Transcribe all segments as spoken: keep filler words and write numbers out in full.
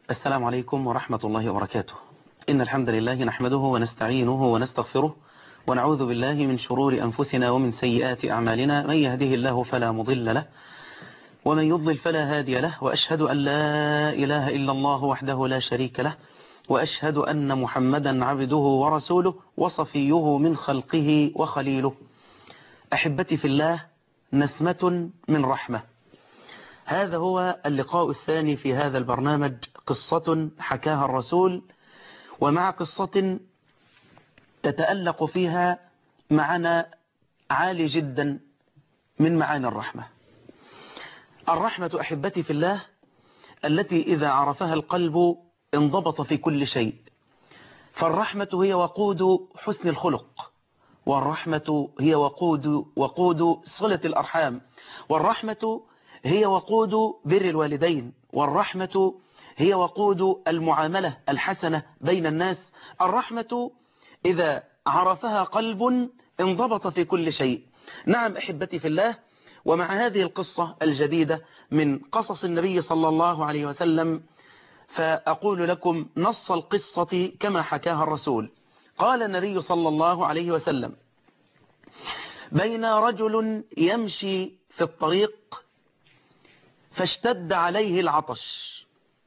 السلام عليكم ورحمة الله وبركاته. إن الحمد لله نحمده ونستعينه ونستغفره ونعوذ بالله من شرور أنفسنا ومن سيئات أعمالنا. من يهده الله فلا مضل له ومن يضلل فلا هادي له، وأشهد أن لا إله إلا الله وحده لا شريك له، وأشهد أن محمدا عبده ورسوله وصفيه من خلقه وخليله. أحبتي في الله، نسمة من رحمة. هذا هو اللقاء الثاني في هذا البرنامج، قصة حكاها الرسول، ومع قصة تتألق فيها معنى عالي جدا من معاني الرحمة. الرحمة أحبتي في الله التي إذا عرفها القلب انضبط في كل شيء. فالرحمة هي وقود حسن الخلق، والرحمة هي وقود وقود صلة الأرحام، والرحمة هي وقود بر الوالدين، والرحمة هي وقود المعاملة الحسنة بين الناس. الرحمة إذا عرفها قلب انضبط في كل شيء. نعم أحبتي في الله، ومع هذه القصة الجديدة من قصص النبي صلى الله عليه وسلم، فأقول لكم نص القصة كما حكاها الرسول. قال النبي صلى الله عليه وسلم: بين رجل يمشي في الطريق فاشتد عليه العطش،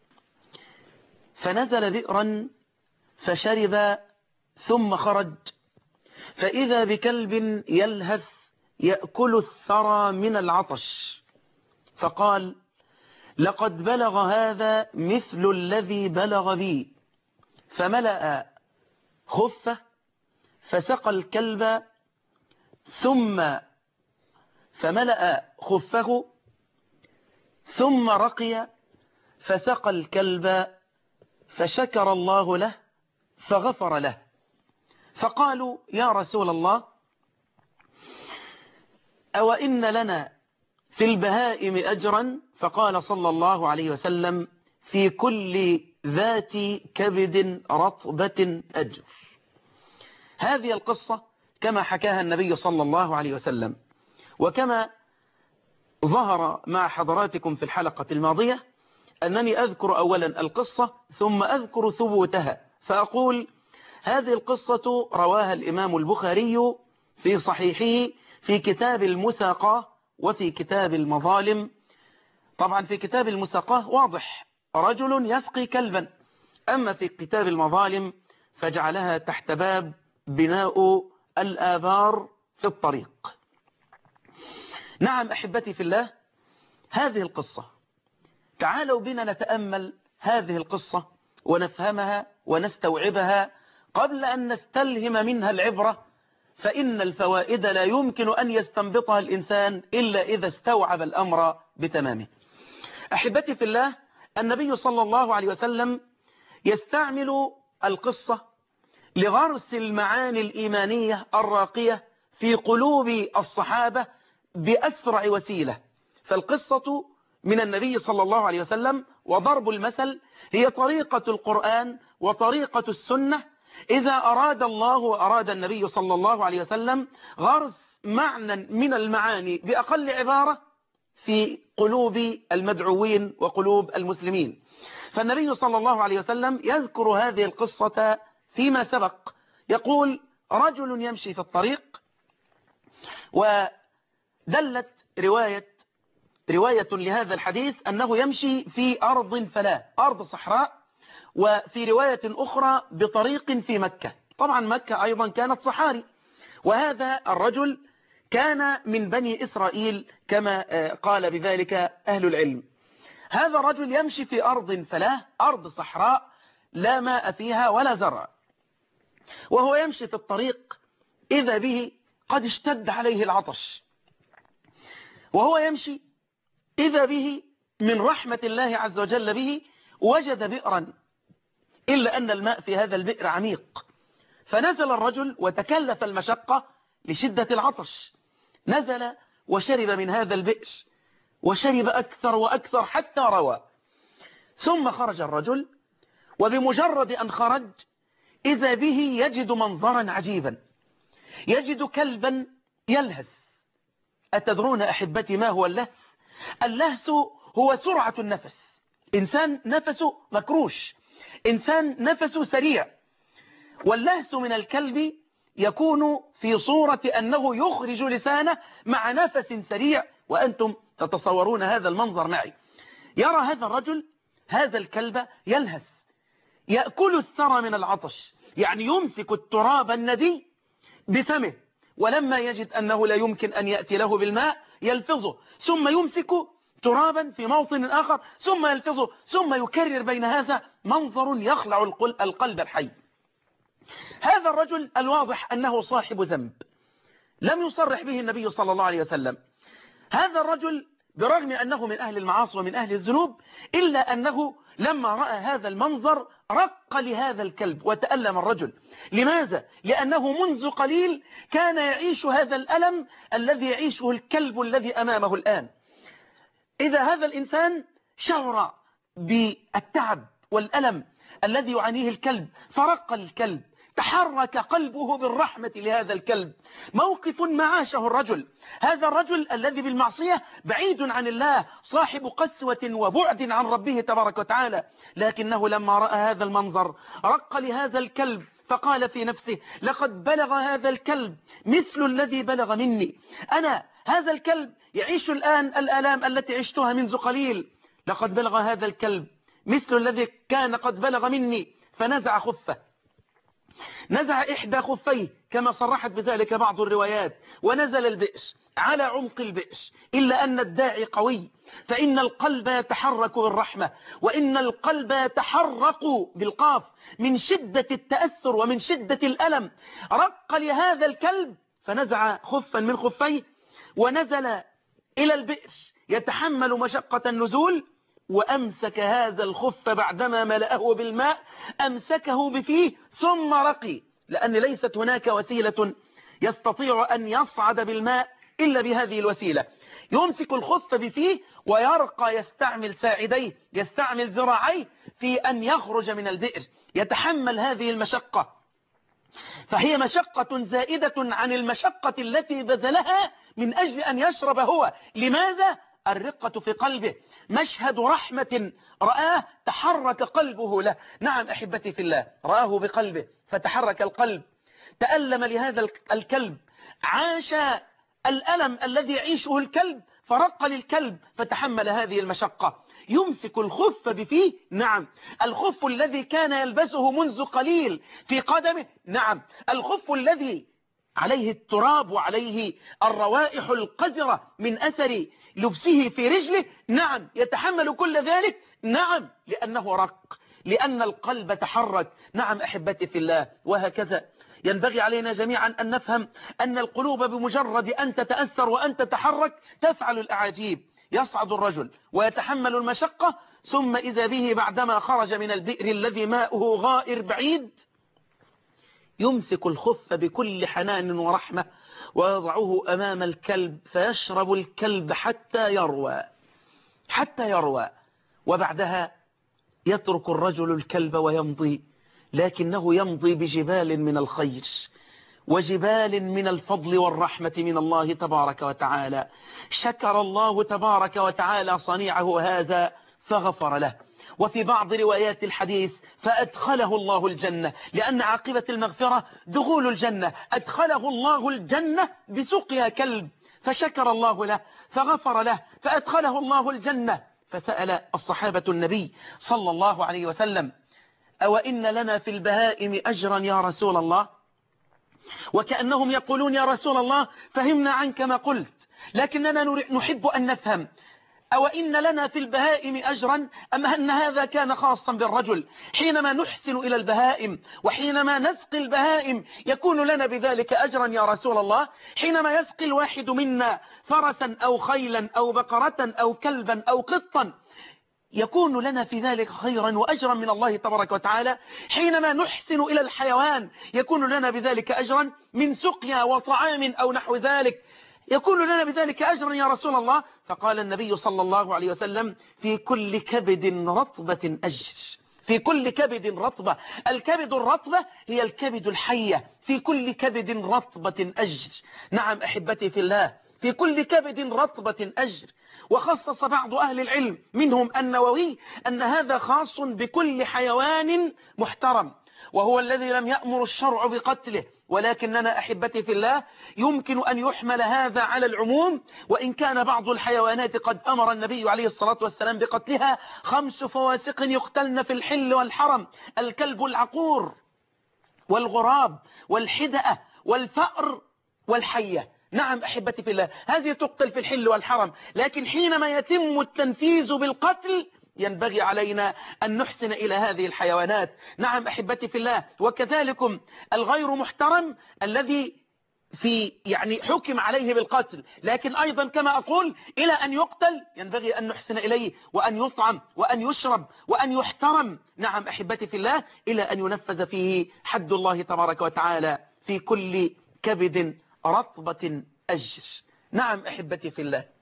فنزل بئرا فشرب ثم خرج، فإذا بكلب يلهث يأكل الثرى من العطش، فقال: لقد بلغ هذا مثل الذي بلغ بي. فملأ خفه فسقى الكلب، ثم فملأ خفه ثم رقي فسقى الكلب، فشكر الله له فغفر له. فقالوا: يا رسول الله، أو إن لنا في البهائم أجرا؟ فقال صلى الله عليه وسلم: في كل ذات كبد رطبة أجر. هذه القصة كما حكاها النبي صلى الله عليه وسلم، وكما ظهر مع حضراتكم في الحلقة الماضية، أنني أذكر أولا القصة ثم أذكر ثبوتها، فأقول: هذه القصة رواها الإمام البخاري في صحيحه في كتاب المساقاة وفي كتاب المظالم. طبعا في كتاب المساقاة واضح، رجل يسقي كلبا، أما في كتاب المظالم فجعلها تحت باب بناء الآبار في الطريق. نعم أحبتي في الله، هذه القصة تعالوا بنا نتأمل هذه القصة ونفهمها ونستوعبها قبل أن نستلهم منها العبرة، فإن الفوائد لا يمكن أن يستنبطها الإنسان إلا إذا استوعب الأمر بتمامه. أحبتي في الله، النبي صلى الله عليه وسلم يستعمل القصة لغرس المعاني الإيمانية الراقية في قلوب الصحابة بأسرع وسيلة. فالقصة من النبي صلى الله عليه وسلم وضرب المثل هي طريقة القرآن وطريقة السنة إذا أراد الله وأراد النبي صلى الله عليه وسلم غرس معنى من المعاني بأقل عبارة في قلوب المدعوين وقلوب المسلمين. فالنبي صلى الله عليه وسلم يذكر هذه القصة فيما سبق، يقول: رجل يمشي في الطريق، ودلت رواية رواية لهذا الحديث أنه يمشي في أرض فلاة، أرض صحراء، وفي رواية أخرى بطريق في مكة. طبعا مكة أيضا كانت صحاري، وهذا الرجل كان من بني إسرائيل كما قال بذلك أهل العلم. هذا الرجل يمشي في أرض فلاة، أرض صحراء لا ماء فيها ولا زرع، وهو يمشي في الطريق إذا به قد اشتد عليه العطش، وهو يمشي إذا به من رحمة الله عز وجل به وجد بئرا، إلا أن الماء في هذا البئر عميق، فنزل الرجل وتكلف المشقة لشدة العطش، نزل وشرب من هذا البئر، وشرب أكثر وأكثر حتى روى. ثم خرج الرجل، وبمجرد أن خرج إذا به يجد منظرا عجيبا، يجد كلبا يلهث. أتدرون أحبتي ما هو اللهث؟ اللهث هو سرعة النفس، إنسان نفسه مكروش، إنسان نفسه سريع. واللهس من الكلب يكون في صورة أنه يخرج لسانه مع نفس سريع، وأنتم تتصورون هذا المنظر معي. يرى هذا الرجل هذا الكلب يلهث، يأكل الثرى من العطش، يعني يمسك التراب الندي بفمه، ولما يجد أنه لا يمكن أن يأتي له بالماء يلفظه، ثم يمسك ترابا في موطن آخر ثم يلفظه، ثم يكرر بين هذا. منظر يخلع القلب الحي. هذا الرجل الواضح أنه صاحب ذنب لم يصرح به النبي صلى الله عليه وسلم. هذا الرجل برغم أنه من أهل المعاصي ومن أهل الذنوب، إلا أنه لما رأى هذا المنظر رق لهذا الكلب وتألم الرجل. لماذا؟ لأنه منذ قليل كان يعيش هذا الألم الذي يعيشه الكلب الذي أمامه الآن. إذا هذا الإنسان شعر بالتعب والألم الذي يعانيه الكلب فرق الكلب، تحرك قلبه بالرحمة لهذا الكلب. موقف ما عاشه الرجل، هذا الرجل الذي بالمعصية بعيد عن الله، صاحب قسوة وبعد عن ربه تبارك وتعالى، لكنه لما رأى هذا المنظر رق لهذا الكلب فقال في نفسه: لقد بلغ هذا الكلب مثل الذي بلغ مني. أنا هذا الكلب يعيش الآن الآلام التي عشتها منذ قليل، لقد بلغ هذا الكلب مثل الذي كان قد بلغ مني. فنزع خفه، نزع إحدى خفيه كما صرحت بذلك بعض الروايات، ونزل البئر على عمق البئر. إلا أن الداعي قوي، فإن القلب يتحرك بالرحمة، وإن القلب يتحرك بالقاف من شدة التأثر ومن شدة الألم. رق لهذا الكلب فنزع خفا من خفيه ونزل إلى البئر يتحمل مشقة النزول، وأمسك هذا الخف بعدما ملأه بالماء، أمسكه بفيه ثم رقي، لأن ليست هناك وسيلة يستطيع أن يصعد بالماء إلا بهذه الوسيلة. يمسك الخف بفيه ويرقى، يستعمل ساعديه، يستعمل ذراعيه في أن يخرج من البئر، يتحمل هذه المشقة، فهي مشقة زائدة عن المشقة التي بذلها من أجل أن يشرب هو. لماذا؟ الرقة في قلبه، مشهد رحمة رآه تحرك قلبه له. نعم أحبتي في الله، رآه بقلبه فتحرك القلب، تألم لهذا الكلب، عاش الألم الذي يعيشه الكلب فرق للكلب فتحمل هذه المشقة. يمسك الخف بفيه، نعم، الخف الذي كان يلبسه منذ قليل في قدمه، نعم، الخف الذي عليه التراب وعليه الروائح القذرة من أثر لبسه في رجله، نعم، يتحمل كل ذلك، نعم، لأنه رق، لأن القلب تحرك. نعم أحبتي في الله، وهكذا ينبغي علينا جميعا أن نفهم أن القلوب بمجرد أن تتأثر وأن تتحرك تفعل الأعاجيب. يصعد الرجل ويتحمل المشقة، ثم إذا به بعدما خرج من البئر الذي ماؤه غائر بعيد يمسك الخف بكل حنان ورحمة ويضعه أمام الكلب، فيشرب الكلب حتى يروى حتى يروى وبعدها يترك الرجل الكلب ويمضي، لكنه يمضي بجبال من الخير وجبال من الفضل والرحمة من الله تبارك وتعالى. شكر الله تبارك وتعالى صنيعه هذا فغفر له. وفي بعض روايات الحديث فأدخله الله الجنة، لأن عاقبة المغفرة دخول الجنة. أدخله الله الجنة بسقيا كلب، فشكر الله له فغفر له فأدخله الله الجنة. فسأل الصحابة النبي صلى الله عليه وسلم: أو إن لنا في البهائم أجرا يا رسول الله؟ وكأنهم يقولون: يا رسول الله فهمنا عنك ما قلت، لكننا نحب أن نفهم، أو إن لنا في البهائم أجرا أم أن هذا كان خاصا بالرجل؟ حينما نحسن إلى البهائم وحينما نسقي البهائم يكون لنا بذلك أجرا يا رسول الله؟ حينما يسقي الواحد منا فرسا أو خيلا أو بقرة أو كلبا أو قطا يكون لنا في ذلك خيرا وأجرا من الله تبارك وتعالى؟ حينما نحسن إلى الحيوان يكون لنا بذلك أجرا من سقيا وطعام أو نحو ذلك، يكون لنا بذلك أجرا يا رسول الله؟ فقال النبي صلى الله عليه وسلم: في كل كبد رطبة أجر، في كل كبد رطبة. الكبد الرطبة هي الكبد الحية، في كل كبد رطبة أجر. نعم أحبتي في الله، في كل كبد رطبة أجر. وخصص بعض أهل العلم منهم النووي أن هذا خاص بكل حيوان محترم، وهو الذي لم يأمر الشرع بقتله، ولكننا أحبتي في الله يمكن أن يحمل هذا على العموم، وإن كان بعض الحيوانات قد أمر النبي عليه الصلاة والسلام بقتلها. خمس فواسق يقتلن في الحل والحرم: الكلب العقور والغراب والحدأة والفأر والحية. نعم أحبتي في الله، هذه تقتل في الحل والحرم، لكن حينما يتم التنفيذ بالقتل ينبغي علينا أن نحسن إلى هذه الحيوانات. نعم أحبتي في الله. وكذلك الغير محترم الذي في يعني حكم عليه بالقتل، لكن أيضا كما أقول إلى أن يقتل ينبغي أن نحسن إليه وأن يطعم وأن يشرب وأن يحترم. نعم أحبتي في الله، إلى أن ينفذ فيه حد الله تبارك وتعالى: في كل كبد رطبة أجر. نعم أحبتي في الله.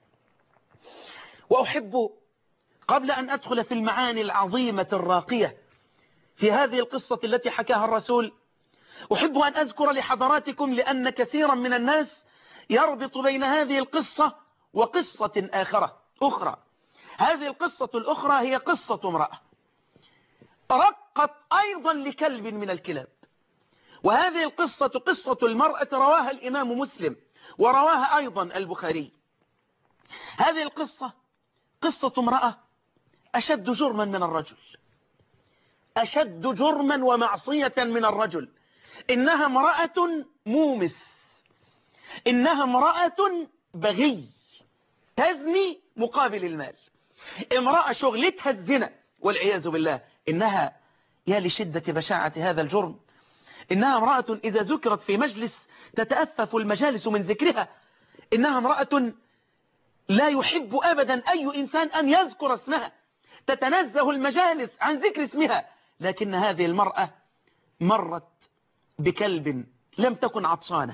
وأحب قبل أن أدخل في المعاني العظيمة الراقية في هذه القصة التي حكاها الرسول، أحب أن أذكر لحضراتكم، لأن كثيرا من الناس يربط بين هذه القصة وقصة آخرة أخرى. هذه القصة الأخرى هي قصة امرأة رقت أيضا لكلب من الكلاب، وهذه القصة قصة المرأة رواها الإمام مسلم ورواها أيضا البخاري. هذه القصة قصة امرأة أشد جرما من الرجل، أشد جرما ومعصية من الرجل. إنها امرأة مومس، إنها امرأة بغي تزني مقابل المال، امرأة شغلتها الزنا والعياذ بالله. إنها يا لشدة بشاعة هذا الجرم، إنها امرأة إذا ذكرت في مجلس تتأفف المجالس من ذكرها. إنها امرأة لا يحب أبدا أي إنسان أن يذكر اسمها، تتنزه المجالس عن ذكر اسمها. لكن هذه المرأة مرت بكلب لم تكن عطشانة،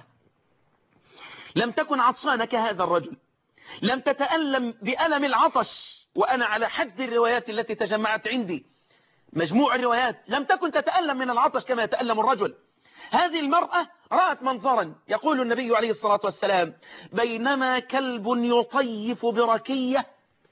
لم تكن عطشانة كهذا الرجل، لم تتألم بألم العطش. وأنا على حد الروايات التي تجمعت عندي، مجموع الروايات، لم تكن تتألم من العطش كما يتألم الرجل. هذه المرأة رأت منظرا، يقول النبي عليه الصلاة والسلام: بينما كلب يطيف بركية،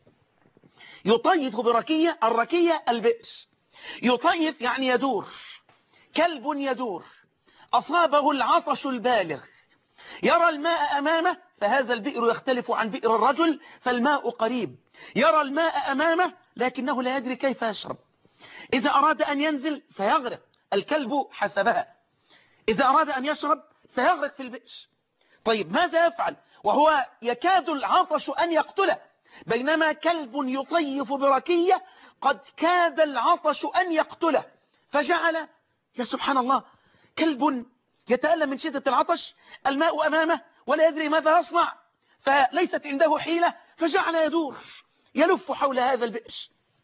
يطيف بركية، الركية البئر، يطيف يعني يدور، كلب يدور، أصابه العطش البالغ، يرى الماء أمامه، فهذا البئر يختلف عن بئر الرجل فالماء قريب، يرى الماء أمامه لكنه لا يدري كيف يشرب. إذا أراد أن ينزل سيغرق، الكلب حسبها، إذا أراد أن يشرب سيغرق في البئر. طيب ماذا يفعل وهو يكاد العطش أن يقتله؟ بينما كلب يطيف بركية قد كاد العطش أن يقتله، فجعل، يا سبحان الله، كلب يتألم من شدة العطش، الماء أمامه ولا يدري ماذا يصنع، فليست عنده حيلة، فجعل يدور يلف حول هذا البئر.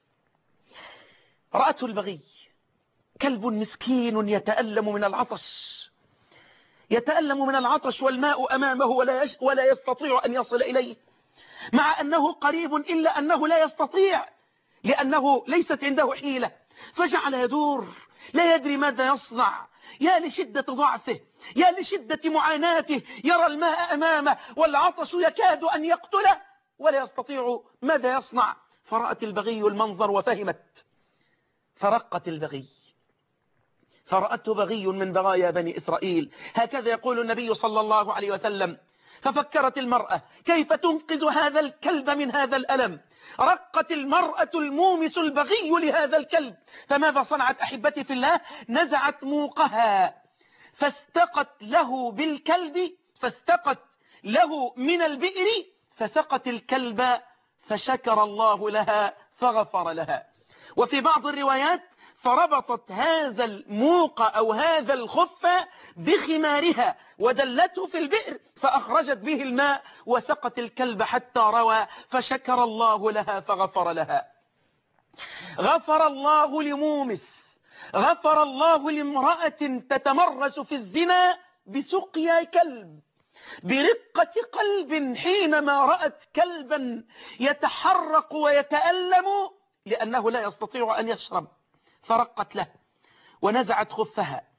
رأته البغي، كلب مسكين يتألم من العطش، يتألم من العطش والماء أمامه ولا, يش ولا يستطيع أن يصل إليه، مع أنه قريب إلا أنه لا يستطيع لأنه ليست عنده حيلة، فجعل يدور لا يدري ماذا يصنع. يا لشدة ضعفه، يا لشدة معاناته، يرى الماء أمامه والعطش يكاد أن يقتله ولا يستطيع ماذا يصنع. فرأت البغي المنظر وفهمت، فرقت البغي، فرأته بغي من بغايا بني إسرائيل، هكذا يقول النبي صلى الله عليه وسلم. ففكرت المرأة كيف تنقذ هذا الكلب من هذا الألم، رقت المرأة المومس البغي لهذا الكلب، فماذا صنعت أحبتي في الله؟ نزعت موقها فاستقت له بالكلب، فاستقت له من البئر فسقت الكلب، فشكر الله لها فغفر لها. وفي بعض الروايات فربطت هذا الموق أو هذا الخف بخمارها ودلته في البئر فأخرجت به الماء وسقت الكلب حتى روى، فشكر الله لها فغفر لها. غفر الله لمومس، غفر الله لامرأة تتمرس في الزنا بسقيا كلب، برقة قلب، حينما رأت كلبا يتحرق ويتألم لأنه لا يستطيع أن يشرب، فرقت له ونزعت خفها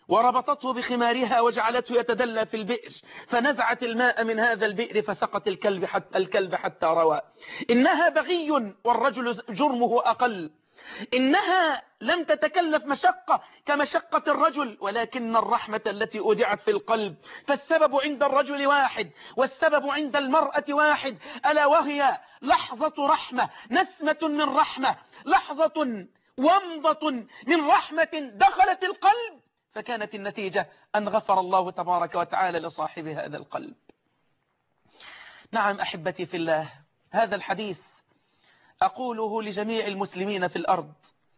وربطته بخمارها وجعلته يتدلى في البئر، فنزعت الماء من هذا البئر فسقت الكلب حتى, الكلب حتى روى. إنها بغي والرجل جرمه أقل. إنها لم تتكلف مشقة كمشقة الرجل، ولكن الرحمة التي أودعت في القلب، فالسبب عند الرجل واحد والسبب عند المرأة واحد، ألا وهي لحظة رحمة، نسمة من رحمة، لحظة ومضة من رحمة دخلت القلب، فكانت النتيجة أن غفر الله تبارك وتعالى لصاحب هذا القلب. نعم أحبتي في الله، هذا الحديث أقوله لجميع المسلمين في الأرض،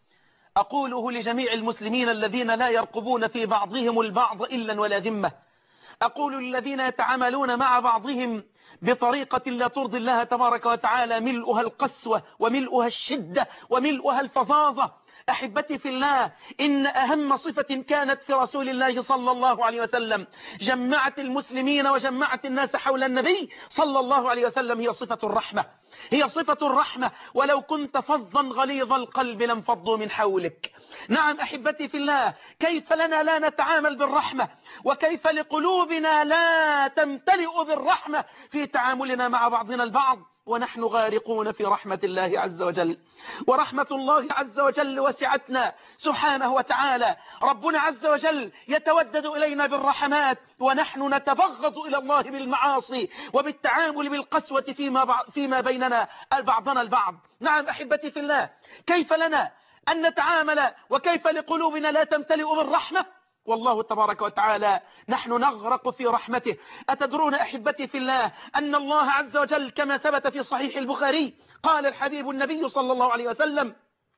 أقوله لجميع المسلمين الذين لا يرقبون في بعضهم البعض إلا ولا ذمة، أقول للذين يتعاملون مع بعضهم بطريقة لا ترضي الله تبارك وتعالى، ملؤها القسوة وملؤها الشدة وملؤها الفظاظة. أحبتي في الله، إن أهم صفة كانت في رسول الله صلى الله عليه وسلم جمعت المسلمين وجمعت الناس حول النبي صلى الله عليه وسلم هي صفة الرحمة، هي صفة الرحمة. ولو كنت فظا غليظ القلب لانفضوا من حولك. نعم أحبتي في الله، كيف لنا لا نتعامل بالرحمة، وكيف لقلوبنا لا تمتلئ بالرحمة في تعاملنا مع بعضنا البعض ونحن غارقون في رحمة الله عز وجل. ورحمة الله عز وجل وسعتنا سبحانه وتعالى. ربنا عز وجل يتودد إلينا بالرحمات، ونحن نتبغض إلى الله بالمعاصي وبالتعامل بالقسوة فيما, فيما بيننا بعضنا البعض. نعم أحبتي في الله، كيف لنا أن نتعامل وكيف لقلوبنا لا تمتلئ بالرحمة؟ والله تبارك وتعالى نحن نغرق في رحمته. أتدرون أحبتي في الله أن الله عز وجل كما ثبت في صحيح البخاري قال الحبيب النبي صلى الله عليه وسلم: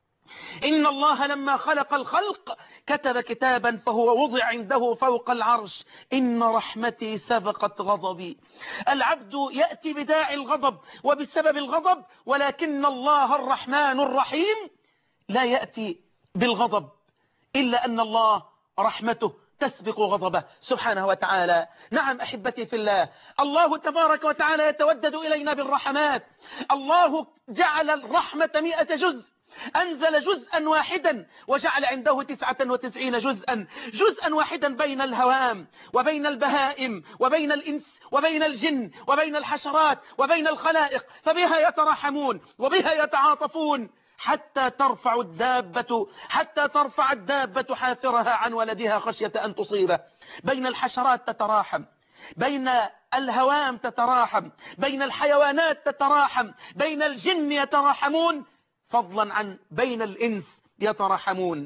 إن الله لما خلق الخلق كتب كتابا فهو وضع عنده فوق العرش: إن رحمتي سبقت غضبي. العبد يأتي بداعي الغضب وبسبب الغضب، ولكن الله الرحمن الرحيم لا يأتي بالغضب، إلا أن الله رحمته تسبق غضبه سبحانه وتعالى. نعم أحبتي في الله، الله تبارك وتعالى يتودد إلينا بالرحمات. الله جعل الرحمة مئة جزء، أنزل جزءا واحدا وجعل عنده تسعة وتسعين جزءا، جزءا واحدا بين الهوام وبين البهائم وبين الإنس وبين الجن وبين الحشرات وبين الخلائق، فبها يتراحمون وبها يتعاطفون حتى ترفع الدابة حتى ترفع الدابة حافرها عن ولدها خشية أن تصيبه. بين الحشرات تتراحم، بين الهوام تتراحم، بين الحيوانات تتراحم، بين الجن يتراحمون، فضلا عن بين الإنس يتراحمون.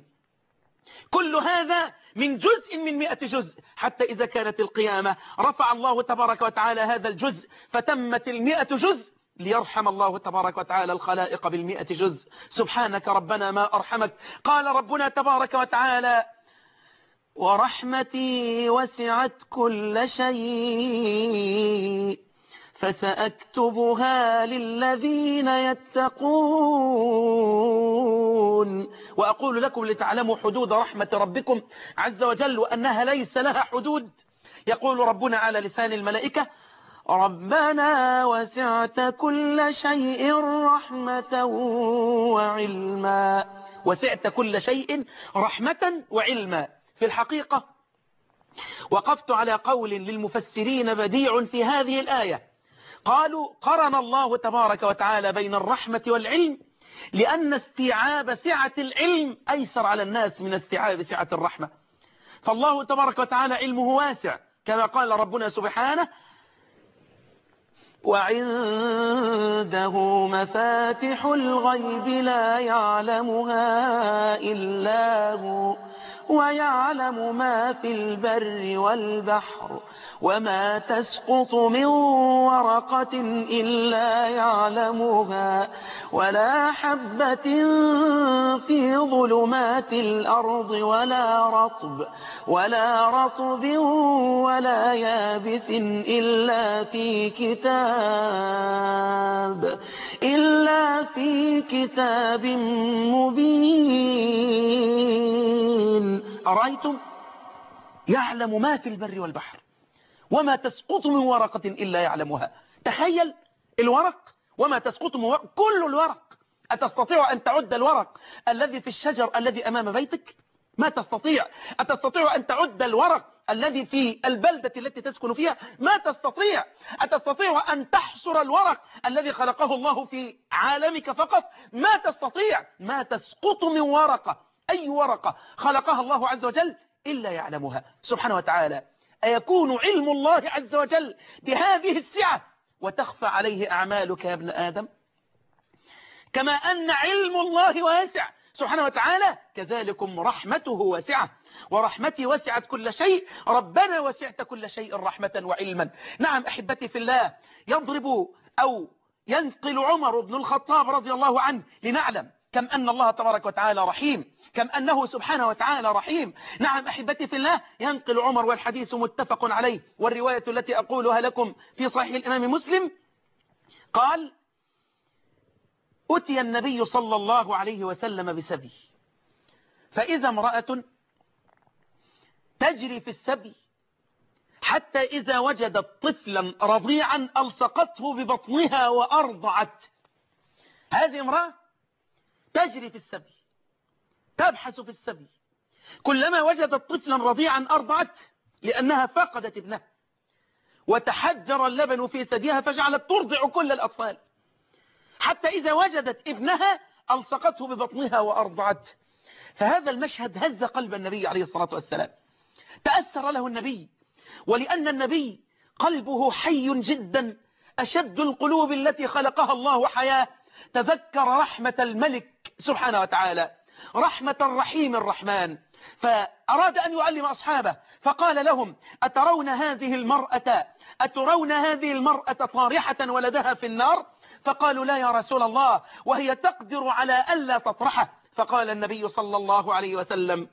كل هذا من جزء من مئة جزء، حتى إذا كانت القيامة رفع الله تبارك وتعالى هذا الجزء فتمت المئة جزء ليرحم الله تبارك وتعالى الخلائق بالمئة جزء. سبحانك ربنا ما أرحمك. قال ربنا تبارك وتعالى: ورحمتي وسعت كل شيء فسأكتبها للذين يتقون. وأقول لكم لتعلموا حدود رحمة ربكم عز وجل وأنها ليس لها حدود. يقول ربنا على لسان الملائكة: ربنا وسعت كل شيء رحمة وعلما. وسعت كل شيء رحمة وعلما. في الحقيقة وقفت على قول للمفسرين بديع في هذه الآية، قالوا: قرن الله تبارك وتعالى بين الرحمة والعلم لأن استيعاب سعة العلم أيسر على الناس من استيعاب سعة الرحمة. فالله تبارك وتعالى علمه واسع كما قال ربنا سبحانه: وعنده مفاتح الغيب لا يعلمها إلا هو ويعلم ما في البر والبحر وما تسقط من ورقة إلا يعلمها ولا حبة في ظلمات الأرض ولا رطب ولا رطب ولا يابس إلا في كتاب إلا في كتاب مبين. أرأيتم؟ يعلم ما في البر والبحر وما تسقط من ورقة إلا يعلمها. تخيل الورق وما تسقط من ورق، كل الورق. أتستطيع أن تعد الورق الذي في الشجر الذي أمام بيتك؟ ما تستطيع. أتستطيع أن تعد الورق الذي في البلدة التي تسكن فيها؟ ما تستطيع. أتستطيع أن تحصر الورق الذي خلقه الله في عالمك فقط؟ ما تستطيع. ما تسقط من ورقة، أي ورقة خلقها الله عز وجل إلا يعلمها سبحانه وتعالى. أيكون علم الله عز وجل بهذه السعة وتخفى عليه أعمالك يا ابن آدم؟ كما أن علم الله واسع سبحانه وتعالى، كذلكم رحمته واسعة، ورحمتي وسعت كل شيء. ربنا وسعت كل شيء رحمة وعلما. نعم أحبتي في الله، يضرب أو ينقل عمر بن الخطاب رضي الله عنه لنعلم كم أن الله تبارك وتعالى رحيم، كم أنه سبحانه وتعالى رحيم. نعم أحبتي في الله، ينقل عمر والحديث متفق عليه، والرواية التي أقولها لكم في صحيح الإمام مسلم، قال: أتي النبي صلى الله عليه وسلم بسبي، فإذا امرأة تجري في السبي حتى إذا وجدت طفلا رضيعا ألصقته ببطنها وأرضعت. هذه امرأة تجري في السبي، تبحث في السبي، كلما وجدت طفلا رضيعا أرضعت، لأنها فقدت ابنها وتحجر اللبن في ثديها فجعلت ترضع كل الأطفال، حتى إذا وجدت ابنها ألصقته ببطنها وأرضعت. فهذا المشهد هز قلب النبي عليه الصلاة والسلام، تأثر له النبي، ولأن النبي قلبه حي جدا، أشد القلوب التي خلقها الله حياة، تذكر رحمة الملك سبحانه وتعالى، رحمة الرحيم الرحمن، فأراد أن يعلم أصحابه فقال لهم: أترون هذه المرأة أترون هذه المرأة طارحة ولدها في النار؟ فقالوا: لا يا رسول الله، وهي تقدر على ألا تطرحه. فقال النبي صلى الله عليه وسلم: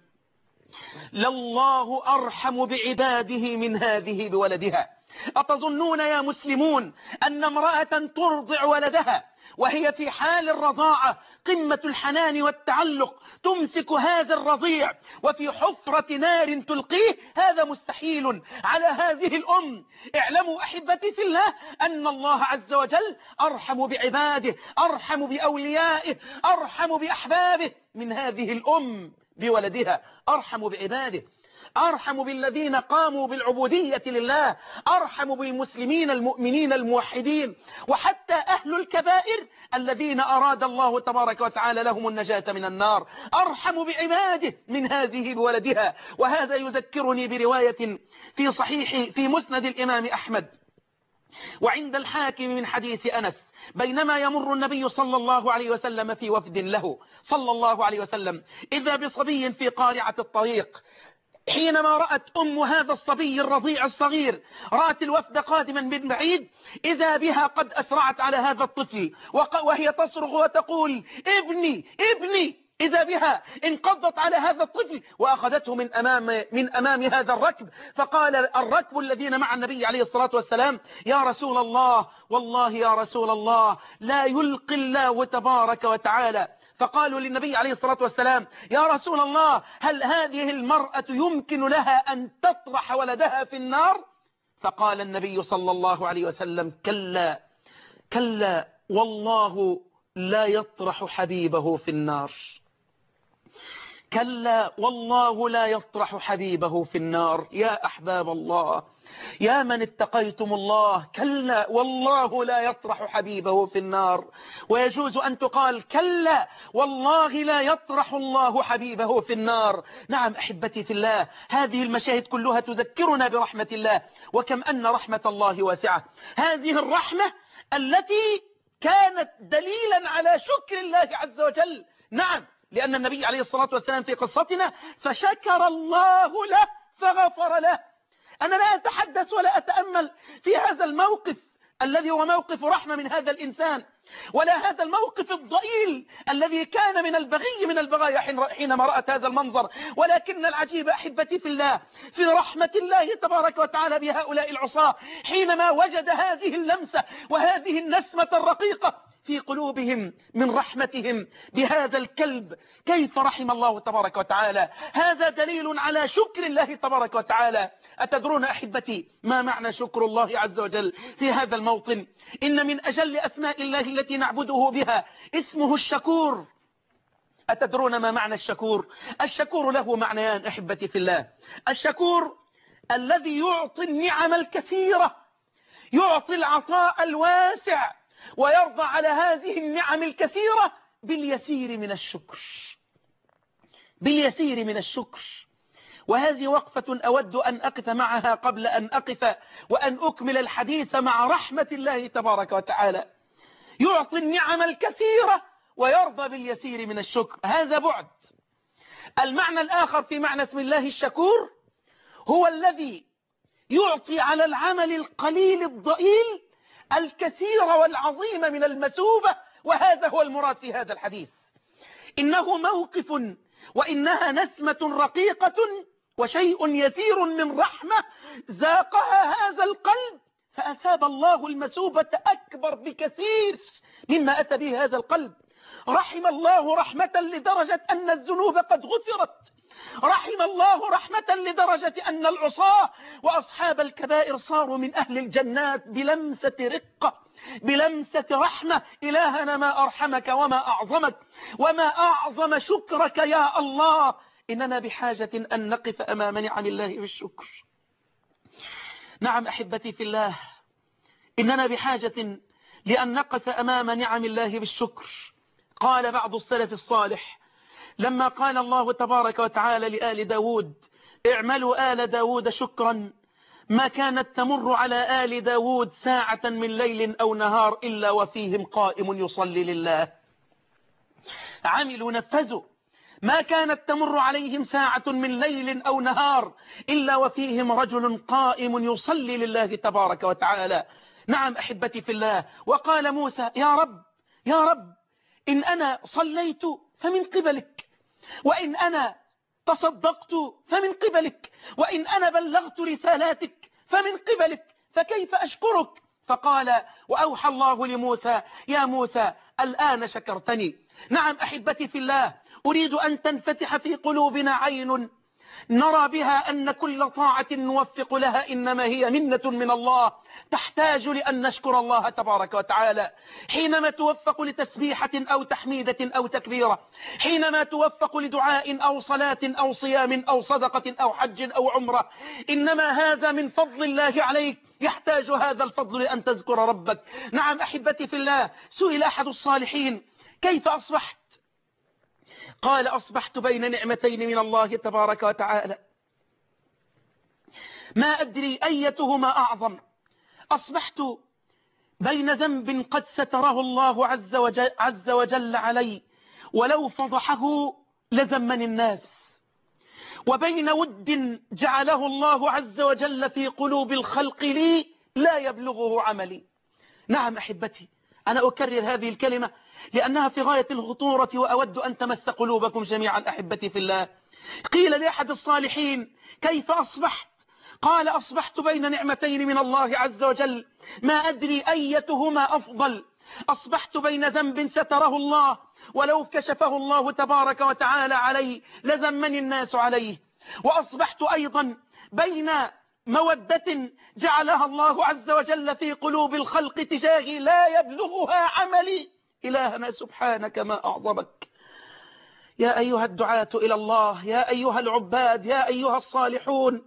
لله أرحم بعباده من هذه بولدها. أتظنون يا مسلمون أن امرأة ترضع ولدها وهي في حال الرضاعة قمة الحنان والتعلق تمسك هذا الرضيع وفي حفرة نار تلقيه؟ هذا مستحيل على هذه الأم. اعلموا أحبتي في الله أن الله عز وجل أرحم بعباده، أرحم بأوليائه، أرحم بأحبابه من هذه الأم بولدها، أرحم بعباده، أرحم بالذين قاموا بالعبودية لله، أرحم بالمسلمين المؤمنين الموحدين، وحتى أهل الكبائر الذين أراد الله تبارك وتعالى لهم النجاة من النار، أرحم بعباده من هذه بولدها. وهذا يذكرني برواية في صحيح في مسند الإمام أحمد وعند الحاكم من حديث أنس: بينما يمر النبي صلى الله عليه وسلم في وفد له صلى الله عليه وسلم إذا بصبي في قارعة الطريق. حينما رأت أم هذا الصبي الرضيع الصغير، رأت الوفد قادما من بعيد، إذا بها قد أسرعت على هذا الطفل وهي تصرخ وتقول: ابني ابني. إذا بها انقضت على هذا الطفل وأخذته من أمام من أمام هذا الركب. فقال الركب الذين مع النبي عليه الصلاة والسلام: يا رسول الله، والله يا رسول الله لا يلقي الله تبارك وتعالى. فقالوا للنبي عليه الصلاة والسلام: يا رسول الله، هل هذه المرأة يمكن لها أن تطرح ولدها في النار؟ فقال النبي صلى الله عليه وسلم: كلا كلا، والله لا يطرح حبيبه في النار. كلا والله لا يطرح حبيبه في النار. يا أحباب الله، يا من اتقيتم الله، كلا والله لا يطرح حبيبه في النار. ويجوز أن تقال: كلا والله لا يطرح الله حبيبه في النار. نعم أحبتي في الله، هذه المشاهد كلها تذكرنا برحمة الله، وكم أن رحمة الله واسعة. هذه الرحمة التي كانت دليلا على شكر الله عز وجل. نعم، لأن النبي عليه الصلاة والسلام في قصتنا: فشكر الله له فغفر له. أنا لا أتحدث ولا أتأمل في هذا الموقف الذي هو موقف رحمة من هذا الإنسان، ولا هذا الموقف الضئيل الذي كان من البغي من البغايا حينما رأت هذا المنظر. ولكن العجيب أحبتي في الله في رحمة الله تبارك وتعالى بهؤلاء العصاة، حينما وجد هذه اللمسة وهذه النسمة الرقيقة في قلوبهم من رحمتهم بهذا الكلب، كيف رحم الله تبارك وتعالى. هذا دليل على شكر الله تبارك وتعالى. أتدرون أحبتي ما معنى شكر الله عز وجل في هذا الموطن؟ إن من أجل أسماء الله التي نعبده بها اسمه الشكور. أتدرون ما معنى الشكور؟ الشكور له معنيان أحبتي في الله. الشكور الذي يعطي النعم الكثيرة، يعطي العطاء الواسع، ويرضى على هذه النعم الكثيرة باليسير من الشكر، باليسير من الشكر. وهذه وقفة أود أن أقف معها قبل أن أقف وأن أكمل الحديث مع رحمة الله تبارك وتعالى. يعطي النعم الكثيرة ويرضى باليسير من الشكر، هذا بعد. المعنى الآخر في معنى اسم الله الشكور هو الذي يعطي على العمل القليل الضئيل الكثير والعظيم من المثوبة، وهذا هو المراد في هذا الحديث. إنه موقف وإنها نسمة رقيقة وشيء يسير من رحمة ذاقها هذا القلب فأثاب الله المثوبة أكبر بكثير مما أتى به هذا القلب. رحم الله رحمة لدرجة أن الذنوب قد غفرت، رحم الله رحمة لدرجة أن العصاة وأصحاب الكبائر صاروا من أهل الجنات بلمسة رقة، بلمسة رحمة. إلهنا ما أرحمك وما أعظمك وما أعظم شكرك يا الله. إننا بحاجة أن نقف أمام نعم الله بالشكر. نعم أحبتي في الله، إننا بحاجة لأن نقف أمام نعم الله بالشكر. قال بعض السلف الصالح لما قال الله تبارك وتعالى لآل داود اعملوا آل داود شكرا ما كانت تمر على آل داود ساعة من ليل أو نهار إلا وفيهم قائم يصلي لله. عملوا نفذوا، ما كانت تمر عليهم ساعة من ليل أو نهار إلا وفيهم رجل قائم يصلي لله تبارك وتعالى. نعم أحبتي في الله. وقال موسى يا رب يا رب إن أنا صليت فمن قبلك، وإن أنا تصدقت فمن قبلك، وإن أنا بلغت رسالاتك فمن قبلك، فكيف أشكرك؟ فقال وأوحى الله لموسى يا موسى الآن شكرتني. نعم أحبتي في الله، أريد أن تنفتح في قلوبنا عين نرى بها أن كل طاعة نوفق لها إنما هي منة من الله، تحتاج لأن نشكر الله تبارك وتعالى. حينما توفق لتسبيحة أو تحميدة أو تكبيرة، حينما توفق لدعاء أو صلاة أو صيام أو صدقة أو حج أو عمرة، إنما هذا من فضل الله عليك، يحتاج هذا الفضل لأن تذكر ربك. نعم أحبتي في الله، سئل أحد الصالحين كيف أصبحت؟ قال أصبحت بين نعمتين من الله تبارك وتعالى ما أدري أيتهما أعظم. أصبحت بين ذنب قد ستره الله عز وجل, عز وجل علي ولو فضحه لذمني الناس، وبين ود جعله الله عز وجل في قلوب الخلق لي لا يبلغه عملي. نعم أحبتي، أنا أكرر هذه الكلمة لأنها في غاية الخطورة وأود أن تمس قلوبكم جميعا أحبتي في الله. قيل لأحد الصالحين كيف أصبحت؟ قال أصبحت بين نعمتين من الله عز وجل ما أدري أيتهما أفضل. أصبحت بين ذنب ستره الله ولو كشفه الله تبارك وتعالى علي لذمني الناس عليه، وأصبحت أيضا بين مودة جعلها الله عز وجل في قلوب الخلق تجاهي لا يبلغها عملي. إلهنا سبحانك ما أعظمك. يا أيها الدعاة إلى الله، يا أيها العباد، يا أيها الصالحون،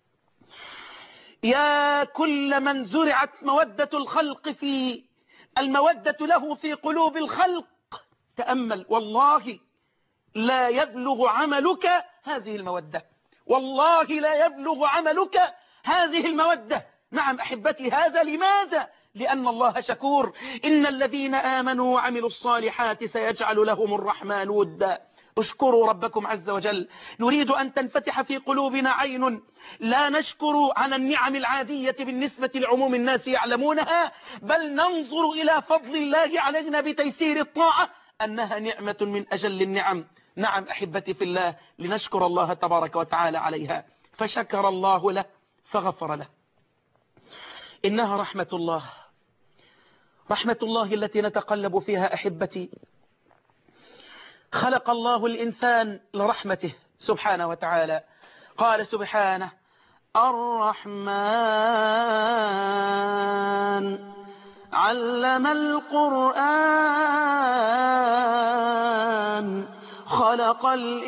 يا كل من زرعت مودة الخلق في المودة له في قلوب الخلق، تأمل والله لا يبلغ عملك هذه المودة، والله لا يبلغ عملك هذه المودة. نعم أحبتي، هذا لماذا؟ لأن الله شكور. إن الذين آمنوا وعملوا الصالحات سيجعل لهم الرحمن ودا. اشكروا ربكم عز وجل. نريد أن تنفتح في قلوبنا عين لا نشكر على النعم العادية بالنسبة لعموم الناس يعلمونها، بل ننظر إلى فضل الله علينا بتيسير الطاعة أنها نعمة من أجل النعم. نعم أحبتي في الله، لنشكر الله تبارك وتعالى عليها. فشكر الله له فغفر له. إنها رحمة الله، رحمة الله التي نتقلب فيها أحبتي. خلق الله الإنسان لرحمته سبحانه وتعالى. قال سبحانه الرحمن علم القرآن خلق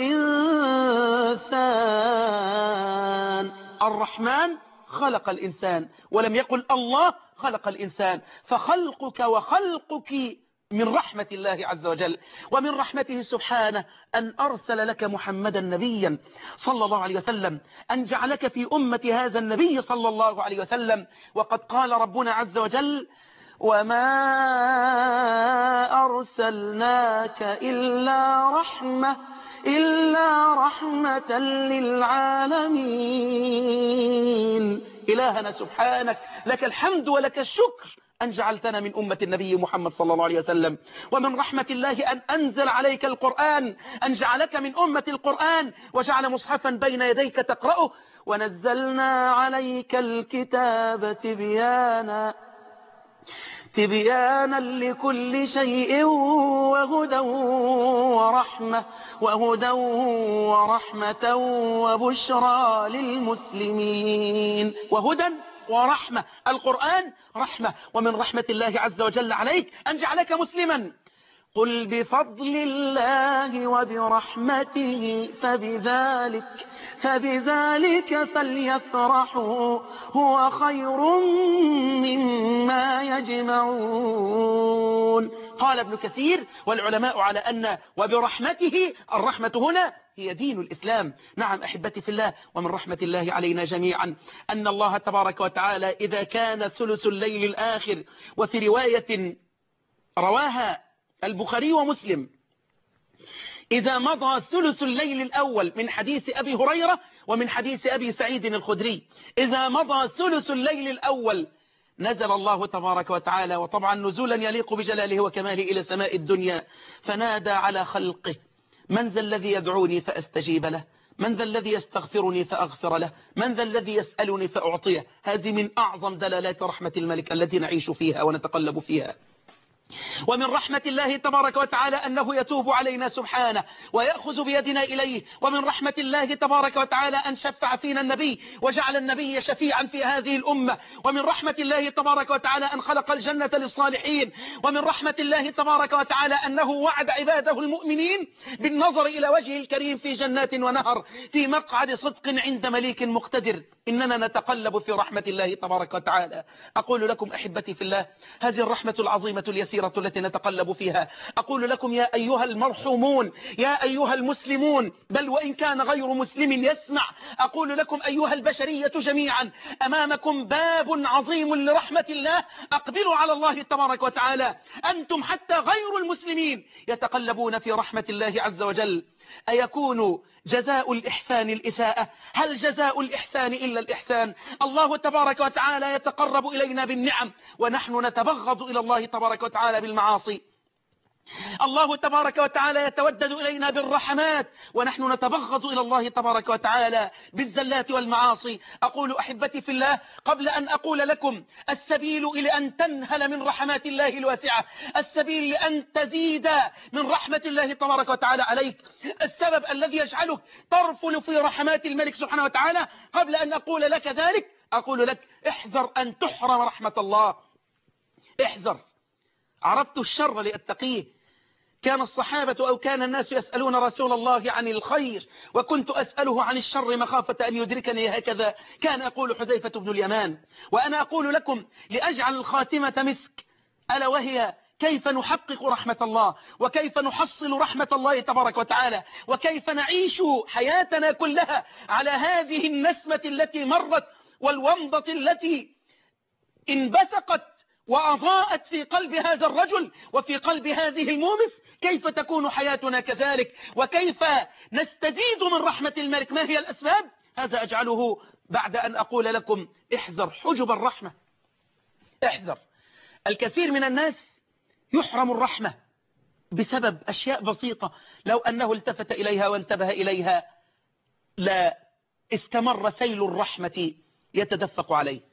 الإنسان. الرحمن خلق الإنسان، ولم يقل الله خلق الإنسان. فخلقك وخلقك من رحمة الله عز وجل، ومن رحمته سبحانه أن أرسل لك محمدا نبيا صلى الله عليه وسلم، أن جعلك في أمة هذا النبي صلى الله عليه وسلم. وقد قال ربنا عز وجل: وما أرسلناك إلا رحمة إلا رحمة للعالمين. إلهنا سبحانك لك الحمد ولك الشكر أن جعلتنا من أمة النبي محمد صلى الله عليه وسلم. ومن رحمة الله أن أنزل عليك القرآن، أن جعلك من أمة القرآن وجعل مصحفا بين يديك تقرأه. ونزلنا عليك الكتاب تبيانا تبيانا لكل شيء وهدى ورحمة وهدى ورحمة وبشرى للمسلمين. وهدى ورحمة، القرآن رحمة. ومن رحمة الله عز وجل عليك أن جعلك مسلما. قل بفضل الله وبرحمته فبذلك فبذلك فليفرحوا هو خير مما يجمعون. قال ابن كثير والعلماء على أن وبرحمته الرحمة هنا هي دين الإسلام. نعم أحبتي في الله، ومن رحمة الله علينا جميعا أن الله تبارك وتعالى إذا كان ثلث الليل الآخر، وفي رواية رواها البخاري ومسلم: إذا مضى ثلث الليل الأول، من حديث أبي هريرة ومن حديث أبي سعيد الخدري، إذا مضى ثلث الليل الأول نزل الله تبارك وتعالى، وطبعا نزولا يليق بجلاله وكماله، إلى سماء الدنيا، فنادى على خلقه: من ذا الذي يدعوني فأستجيب له؟ من ذا الذي يستغفرني فأغفر له؟ من ذا الذي يسألني فأعطيه؟ هذه من أعظم دلالات رحمة الملك التي نعيش فيها ونتقلب فيها. ومن رحمة الله تبارك وتعالى أنه يتوب علينا سبحانه ويأخذ بيدنا إليه. ومن رحمة الله تبارك وتعالى أن شفع فينا النبي وجعل النبي شفيعا في هذه الأمة. ومن رحمة الله تبارك وتعالى أن خلق الجنة للصالحين. ومن رحمة الله تبارك وتعالى أنه وعد عباده المؤمنين بالنظر إلى وجهه الكريم في جنات ونهر في مقعد صدق عند مليك مقتدر. إننا نتقلب في رحمة الله تبارك وتعالى. أقول لكم أحبتي في الله، هذه الرحمة العظيمة اليسيرة التي نتقلب فيها. أقول لكم يا أيها المرحومون، يا أيها المسلمون، بل وإن كان غير مسلم يسمع، أقول لكم أيها البشرية جميعا، أمامكم باب عظيم لرحمة الله. أقبلوا على الله تبارك وتعالى. أنتم حتى غير المسلمين يتقلبون في رحمة الله عز وجل. أيكون جزاء الإحسان الإساءة؟ هل جزاء الإحسان إلا الإحسان؟ الله تبارك وتعالى يتقرب إلينا بالنعم، ونحن نتبغض إلى الله تبارك وتعالى بالمعاصي. الله تبارك وتعالى يتودد إلينا بالرحمات، ونحن نتبغض إلى الله تبارك وتعالى بالزلات والمعاصي. أقول أحبتي في الله، قبل أن أقول لكم السبيل إلى أن تنهل من رحمات الله الواسعة، السبيل لأن تزيد من رحمة الله تبارك وتعالى عليك، السبب الذي يجعلك ترفل في رحمات الملك سبحانه وتعالى، قبل أن أقول لك ذلك أقول لك احذر أن تحرم رحمة الله. احذر. عرفت الشر لأتقيه. كان الصحابة أو كان الناس يسألون رسول الله عن الخير، وكنت أسأله عن الشر مخافة أن يدركني، هكذا كان يقول حذيفة بن اليمان. وأنا أقول لكم لأجعل الخاتمة مسك، ألا وهي كيف نحقق رحمة الله، وكيف نحصل رحمة الله تبارك وتعالى، وكيف نعيش حياتنا كلها على هذه النسمة التي مرت والومضة التي انبثقت وأضاءت في قلب هذا الرجل وفي قلب هذه المومس. كيف تكون حياتنا كذلك، وكيف نستزيد من رحمة الملك؟ ما هي الأسباب؟ هذا أجعله بعد أن أقول لكم احذر حجب الرحمة. احذر. الكثير من الناس يحرم الرحمة بسبب أشياء بسيطة، لو أنه التفت إليها وانتبه إليها لا استمر سيل الرحمة يتدفق عليه.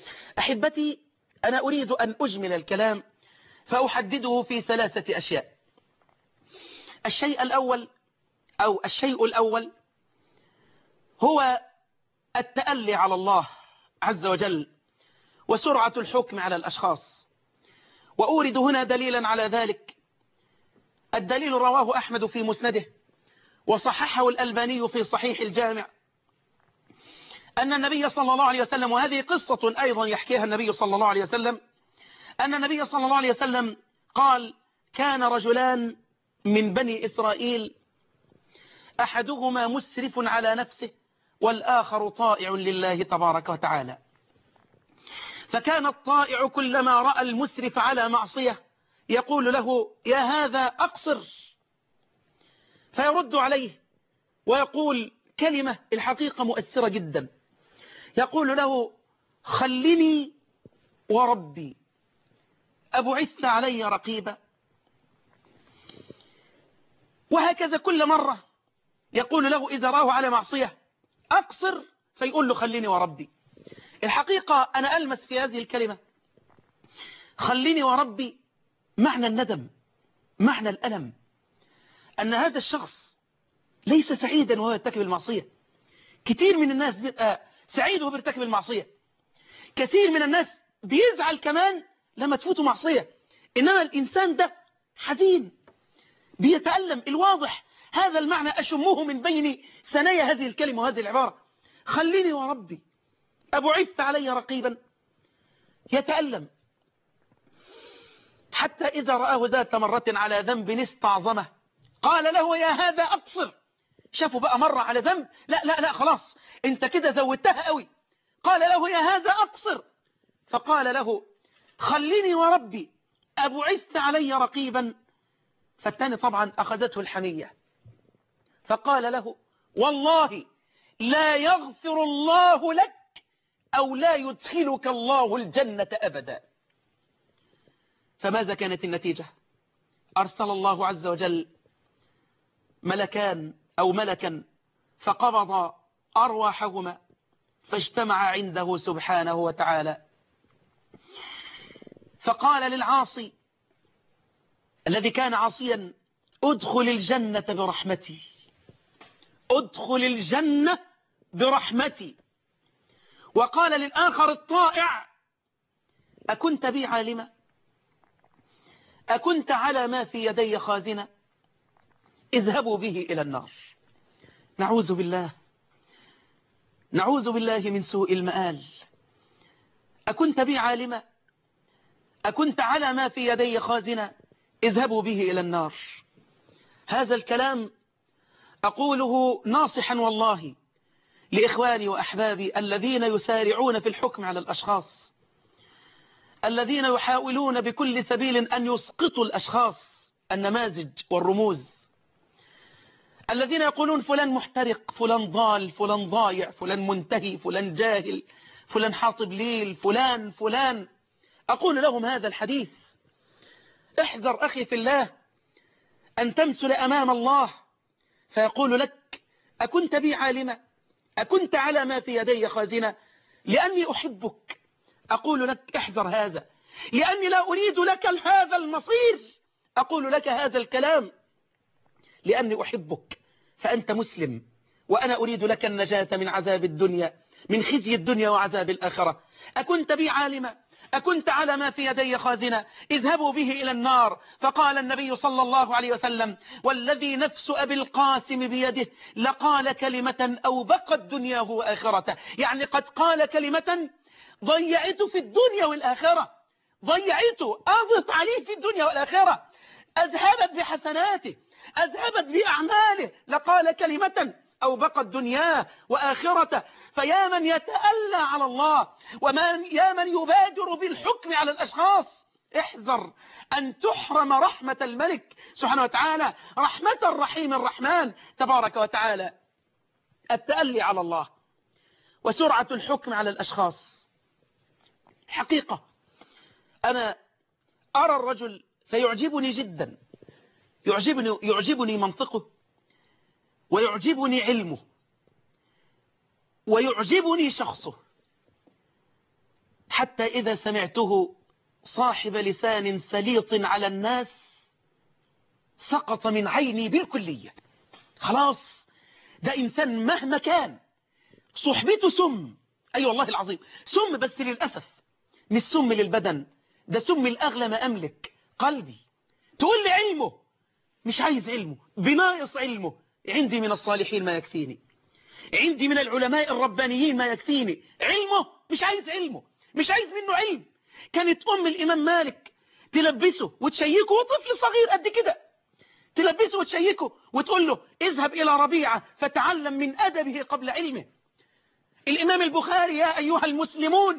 أحبتي، أنا أريد أن أجمل الكلام فأحدده في ثلاثة أشياء. الشيء الأول أو الشيء الأول هو التألي على الله عز وجل وسرعة الحكم على الأشخاص. وأورد هنا دليلا على ذلك. الدليل رواه أحمد في مسنده وصححه الألباني في صحيح الجامع أن النبي صلى الله عليه وسلم، وهذه قصة أيضا يحكيها النبي صلى الله عليه وسلم، أن النبي صلى الله عليه وسلم قال: كان رجلان من بني إسرائيل أحدهما مسرف على نفسه والآخر طائع لله تبارك وتعالى، فكان الطائع كلما رأى المسرف على معصية يقول له: يا هذا أقصر، فيرد عليه ويقول كلمة الحقيقة مؤثرة جدا، يقول له: خلني وربي أبعثت علي رقيبا. وهكذا كل مرة يقول له إذا راه على معصية: أقصر، فيقول له: خلني وربي. الحقيقة أنا ألمس في هذه الكلمة خلني وربي معنى الندم، معنى الألم، أن هذا الشخص ليس سعيدا وهو يرتكب المعصية. كثير من الناس بيبقى سعيد وهو بيرتكب المعصية، كثير من الناس بيزعل كمان لما تفوته معصية، إنما الإنسان ده حزين بيتألم. الواضح هذا المعنى أشمه من بين ثنايا هذه الكلمة وهذه العبارة: خليني وربي أبعثت علي رقيبا. يتألم حتى إذا رآه ذات مرة على ذنب استعظمه قال له: يا هذا أقصر. شافوا بقى مرة على ذنب، لا لا لا خلاص انت كده زودتها قوي. قال له: يا هذا أقصر. فقال له: خليني وربي أبعثت علي رقيبا. فالتاني طبعا أخذته الحمية فقال له: والله لا يغفر الله لك أو لا يدخلك الله الجنة أبدا. فماذا كانت النتيجة؟ أرسل الله عز وجل ملكان أو ملكا فقبض أرواحهما فاجتمع عنده سبحانه وتعالى، فقال للعاصي الذي كان عاصيا: ادخل الجنة برحمتي، ادخل الجنة برحمتي. وقال للآخر الطائع: أكنت بي عالما، أكنت على ما في يدي خازنة، اذهبوا به إلى النار. نعوذ بالله، نعوذ بالله من سوء المآل. أكنت بي عالما، أكنت على ما في يدي خازنة، اذهبوا به إلى النار. هذا الكلام أقوله ناصحا والله لإخواني وأحبابي الذين يسارعون في الحكم على الأشخاص، الذين يحاولون بكل سبيل أن يسقطوا الأشخاص، النماذج والرموز، الذين يقولون فلان محترق، فلان ضال، فلان ضايع، فلان منتهي، فلان جاهل، فلان حاطب ليل، فلان فلان. أقول لهم هذا الحديث: احذر أخي في الله أن تمثل أمام الله فيقول لك: أكنت بي عالمة، أكنت على ما في يدي خازنة، لأني أحبك. أقول لك احذر هذا، لأني لا أريد لك هذا المصير. أقول لك هذا الكلام لأني أحبك، فأنت مسلم، وأنا أريد لك النجاة من عذاب الدنيا، من خزي الدنيا وعذاب الآخرة. أكنت بي عالمة، أكنت على ما في يدي خازنة، اذهبوا به إلى النار. فقال النبي صلى الله عليه وسلم: والذي نفس أبي القاسم بيده لقال كلمة أوبقت دنياه وآخرته. يعني قد قال كلمة ضيعته في الدنيا والآخرة، ضيعته، أضت عليه في الدنيا والآخرة، أذهبت بحسناته، أذهبت بأعماله. لقال كلمة أوبقت دنياه وآخرته. فيا من يتألى على الله، ومن يا من يبادر بالحكم على الأشخاص، احذر أن تحرم رحمة الملك سبحانه وتعالى، رحمة الرحيم الرحمن تبارك وتعالى. التألي على الله وسرعة الحكم على الأشخاص. حقيقة أنا أرى الرجل فيعجبني جدا، يعجبني, يعجبني منطقه، ويعجبني علمه، ويعجبني شخصه، حتى إذا سمعته صاحب لسان سليط على الناس سقط من عيني بالكلية. خلاص ده إنسان مهما كان صحبته سم، أي أيوة والله العظيم سم، بس للأسف مش سم للبدن، ده سم الأغلى ما أملك، قلبي. تقول لي علمه، مش عايز علمه، بناقص علمه، عندي من الصالحين ما يكفيني، عندي من العلماء الربانيين ما يكفيني. علمه مش عايز علمه، مش عايز منه علم. كانت أم الإمام مالك تلبسه وتشيكه، وطفل صغير قد كده تلبسه وتشيكه وتقول له اذهب إلى ربيعة فتعلم من أدبه قبل علمه. الإمام البخاري يا أيها المسلمون،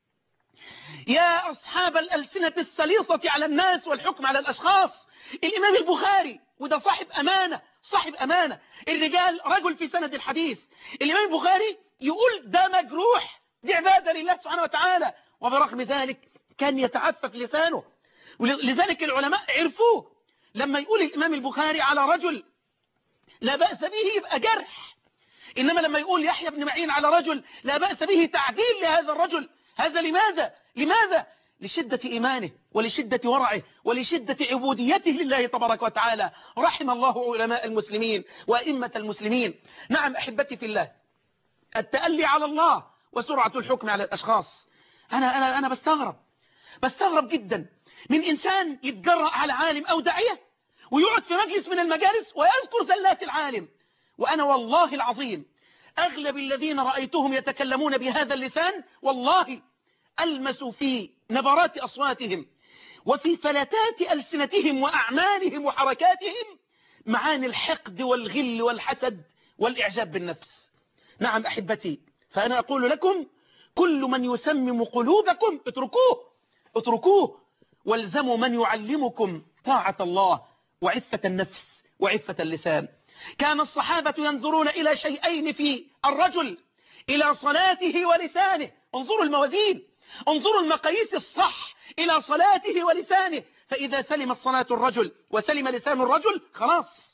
يا أصحاب الألسنة السليطة على الناس والحكم على الأشخاص، الإمام البخاري وده صاحب أمانة، صاحب أمانة. الرجال رجل في سند الحديث. الإمام البخاري يقول ده مجروح، دي عبادة لله سبحانه وتعالى، وبرغم ذلك كان يتعفف لسانه. ولذلك العلماء عرفوه لما يقول الإمام البخاري على رجل لا بأس به يبقى جرح، إنما لما يقول يحيى بن معين على رجل لا بأس به تعديل لهذا الرجل. هذا لماذا؟ لماذا؟ لشدة إيمانه ولشدة ورعه ولشدة عبوديته لله تبارك وتعالى. رحم الله علماء المسلمين وأئمة المسلمين. نعم أحبتي في الله، التألي على الله وسرعة الحكم على الأشخاص. أنا, أنا, أنا بستغرب بستغرب جدا من إنسان يتجرأ على عالم أو داعية ويقعد في مجلس من المجالس ويذكر زلات العالم. وأنا والله العظيم أغلب الذين رأيتهم يتكلمون بهذا اللسان والله ألمس في نبرات أصواتهم وفي فلتات ألسنتهم وأعمالهم وحركاتهم معاني الحقد والغل والحسد والإعجاب بالنفس. نعم أحبتي، فأنا أقول لكم كل من يسمم قلوبكم اتركوه اتركوه والزموا من يعلمكم طاعة الله وعفة النفس وعفة اللسان. كان الصحابة ينظرون إلى شيئين في الرجل، إلى صلاته ولسانه. انظروا الموازين، انظروا المقاييس الصح، إلى صلاته ولسانه. فإذا سلمت صلاة الرجل وسلم لسان الرجل خلاص،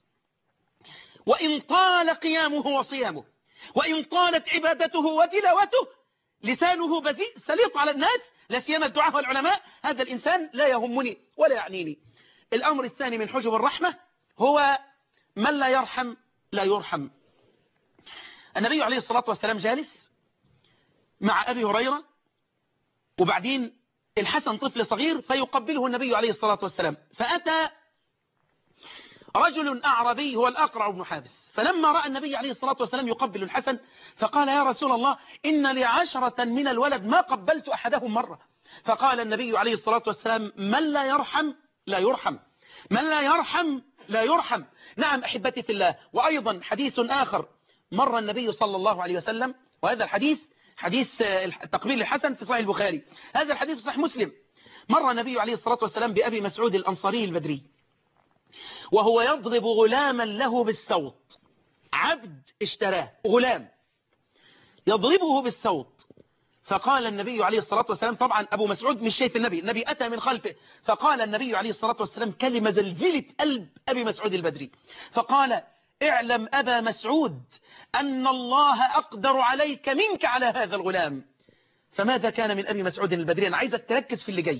وإن طال قيامه وصيامه وإن طالت عبادته وتلاوته لسانه بذيء سليط على الناس، لا سيما الدعاة والعلماء، هذا الإنسان لا يهمني ولا يعنيني. الأمر الثاني من حجب الرحمة هو من لا يرحم لا يرحم. النبي عليه الصلاة والسلام جالس مع أبي هريرة، وبعدين الحسن طفل صغير فيقبله النبي عليه الصلاة والسلام، فأتى رجل أعربي هو الأقرع بن حابس، فلما رأى النبي عليه الصلاة والسلام يقبل الحسن فقال يا رسول الله إن لي عشرة من الولد ما قبلت أحدهم مرة. فقال النبي عليه الصلاة والسلام من لا يرحم لا يرحم، من لا يرحم لا يرحم. نعم أحبتي في الله. وأيضا حديث آخر، مر النبي صلى الله عليه وسلم، وهذا الحديث حديث تقبيل الحسن في صحيح البخاري، هذا الحديث في صحيح مسلم. مر النبي عليه الصلاة والسلام بأبي مسعود الأنصاري البدري وهو يضرب غلاما له بالسوط، عبد اشتراه غلام يضربه بالسوط. فقال النبي عليه الصلاة والسلام، طبعا أبو مسعود مش شايف النبي، النبي أتى من خلفه، فقال النبي عليه الصلاة والسلام كلمة زلزلت قلب أبي مسعود البدري، فقال اعلم أبا مسعود أن الله أقدر عليك منك على هذا الغلام. فماذا كان من أبي مسعود البدري؟ أنا عايزك تركز في اللي جاي.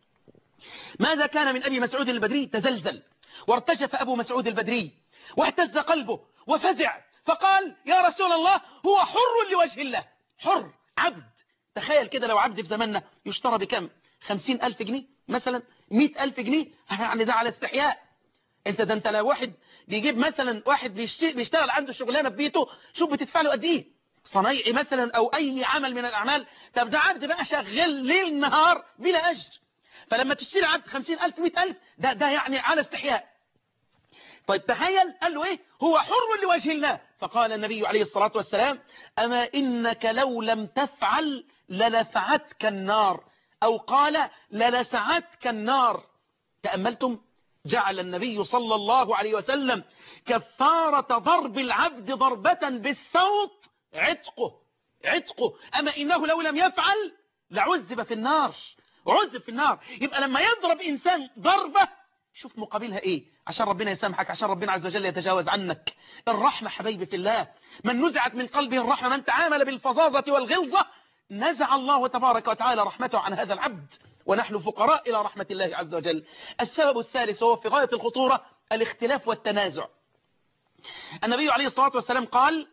ماذا كان من أبي مسعود البدري؟ تزلزل وارتجف أبو مسعود البدري واهتز قلبه وفزع، فقال يا رسول الله هو حر لوجه الله. حر، عبد. تخيل كده لو عبد في زماننا يشترى بكم؟ خمسين ألف جنيه مثلا، مئة ألف جنيه، يعني ده على استحياء. انت ده انت لو واحد بيجيب مثلا واحد بيشتغل عنده شغلانه في بيته، شوف بتدفع له قد ايه؟ صنايعي مثلا او اي عمل من الاعمال. طب ده عبد بقى شغال ليل نهار بلا اجر، فلما تشتري عبد خمسين ألف مئة ألف ده ده يعني على استحياء. طيب تخيل، قال له ايه؟ هو حر لوجه الله. فقال النبي عليه الصلاة والسلام أما إنك لو لم تفعل للفعتك النار، أو قال للسعتك النار. تأملتم؟ جعل النبي صلى الله عليه وسلم كفارة ضرب العبد ضربة بالسوط عتقه عتقه. أما إنه لو لم يفعل لعذب في النار، عذب في النار. يبقى لما يضرب إنسان ضربة شوف مقابلها إيه، عشان ربنا يسامحك، عشان ربنا عز وجل يتجاوز عنك. الرحمة حبيبي في الله، من نزعت من قلبه الرحمة، من تعامل بالفظاظة والغلظة نزع الله تبارك وتعالى رحمته عن هذا العبد، ونحن فقراء إلى رحمة الله عز وجل. السبب الثالث هو في غاية الخطورة، الاختلاف والتنازع. النبي عليه الصلاة والسلام قال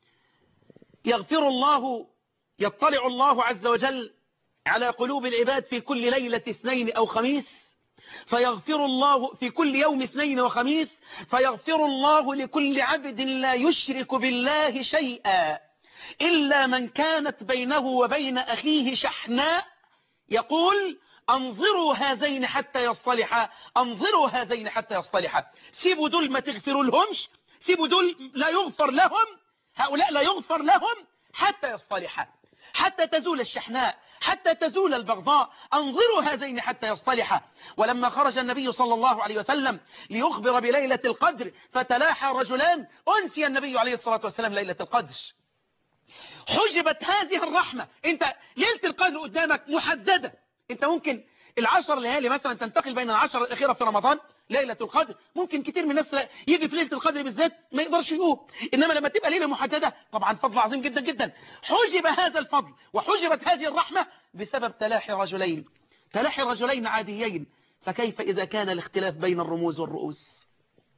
يغفر الله، يطلع الله عز وجل على قلوب العباد في كل ليلة اثنين أو خميس، فيغفر الله في كل يوم اثنين وخميس، فيغفر الله لكل عبد لا يشرك بالله شيئا إلا من كانت بينه وبين أخيه شحناء، يقول انظروا هذين حتى يصطلحا، انظروا هذين حتى يصطلحا. سيبوا دول ما تغفروا لهمش، سيبوا دول لا يغفر لهم، هؤلاء لا يغفر لهم حتى يصطلحا، حتى تزول الشحناء، حتى تزول البغضاء. انظروا هذين حتى يصطلحا. ولما خرج النبي صلى الله عليه وسلم ليخبر بليلة القدر فتلاحى رجلان، أنسي النبي عليه الصلاة والسلام ليلة القدر، حجبت هذه الرحمة. انت ليلة القدر قدامك محددة، انت ممكن العشر ليالي مثلا تنتقل بين العشر الأخيرة في رمضان ليلة القدر، ممكن كتير من الناس يجي في ليلة القدر بالذات ما يقدرش يقوم، إنما لما تبقى ليلة محددة طبعا فضل عظيم جدا جدا. حجب هذا الفضل وحجبت هذه الرحمة بسبب تلاحي رجلين، تلاحي رجلين عاديين. فكيف إذا كان الاختلاف بين الرموز والرؤوس؟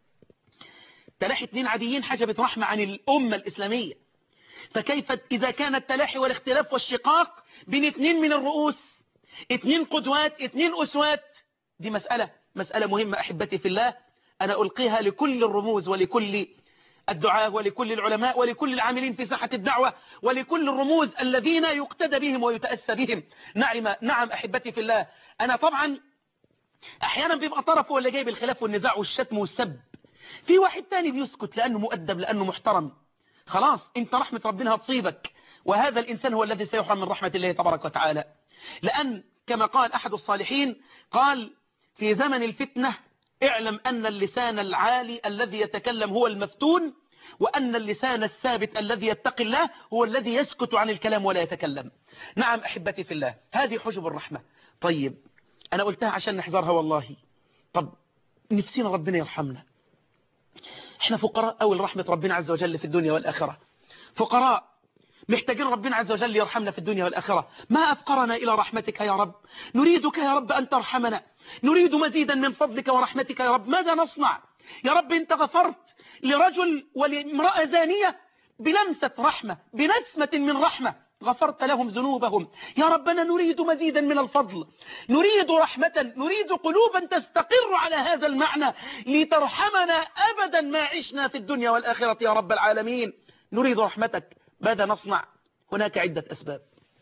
تلاحي اثنين عاديين حجبت رحمة عن الأمة الإسلامية، فكيف إذا كان التلاحي والاختلاف والشقاق بين اثنين من الرؤوس، اثنين قدوات، اثنين أسوات؟ دي مسألة مسألة مهمة أحبتي في الله، أنا ألقيها لكل الرموز ولكل الدعاة ولكل العلماء ولكل العاملين في ساحة الدعوة ولكل الرموز الذين يقتدى بهم ويتأسى بهم. نعم نعم أحبتي في الله، أنا طبعا أحيانا بيبقى طرف هو اللي جايب الخلاف والنزاع والشتم والسب، في واحد تاني بيسكت لأنه مؤدب لأنه محترم. خلاص انت رحمة ربنا هتصيبك، وهذا الإنسان هو الذي سيحرم من رحمة الله تبارك وتعالى. لأن كما قال أحد الصالحين، قال في زمن الفتنة اعلم أن اللسان العالي الذي يتكلم هو المفتون، وأن اللسان الثابت الذي يتقي الله هو الذي يسكت عن الكلام ولا يتكلم. نعم أحبتي في الله، هذه حجب الرحمة. طيب أنا قلتها عشان نحذرها والله. طب نفسنا ربنا يرحمنا، احنا فقراء أول رحمة ربنا عز وجل في الدنيا والآخرة، فقراء محتاجين ربنا عز وجل يرحمنا في الدنيا والآخرة. ما أفقرنا إلى رحمتك يا رب، نريدك يا رب أن ترحمنا، نريد مزيدا من فضلك ورحمتك يا رب. ماذا نصنع يا رب؟ انت غفرت لرجل ولامرأة زانية بلمسة رحمة، بنسمة من رحمة، غفرت لهم ذنوبهم. يا ربنا نريد مزيدا من الفضل، نريد رحمة، نريد قلوبا تستقر على هذا المعنى لترحمنا أبدا ما عشنا في الدنيا والآخرة يا رب العالمين، نريد رحمتك. ماذا نصنع؟ هناك عدة أسباب.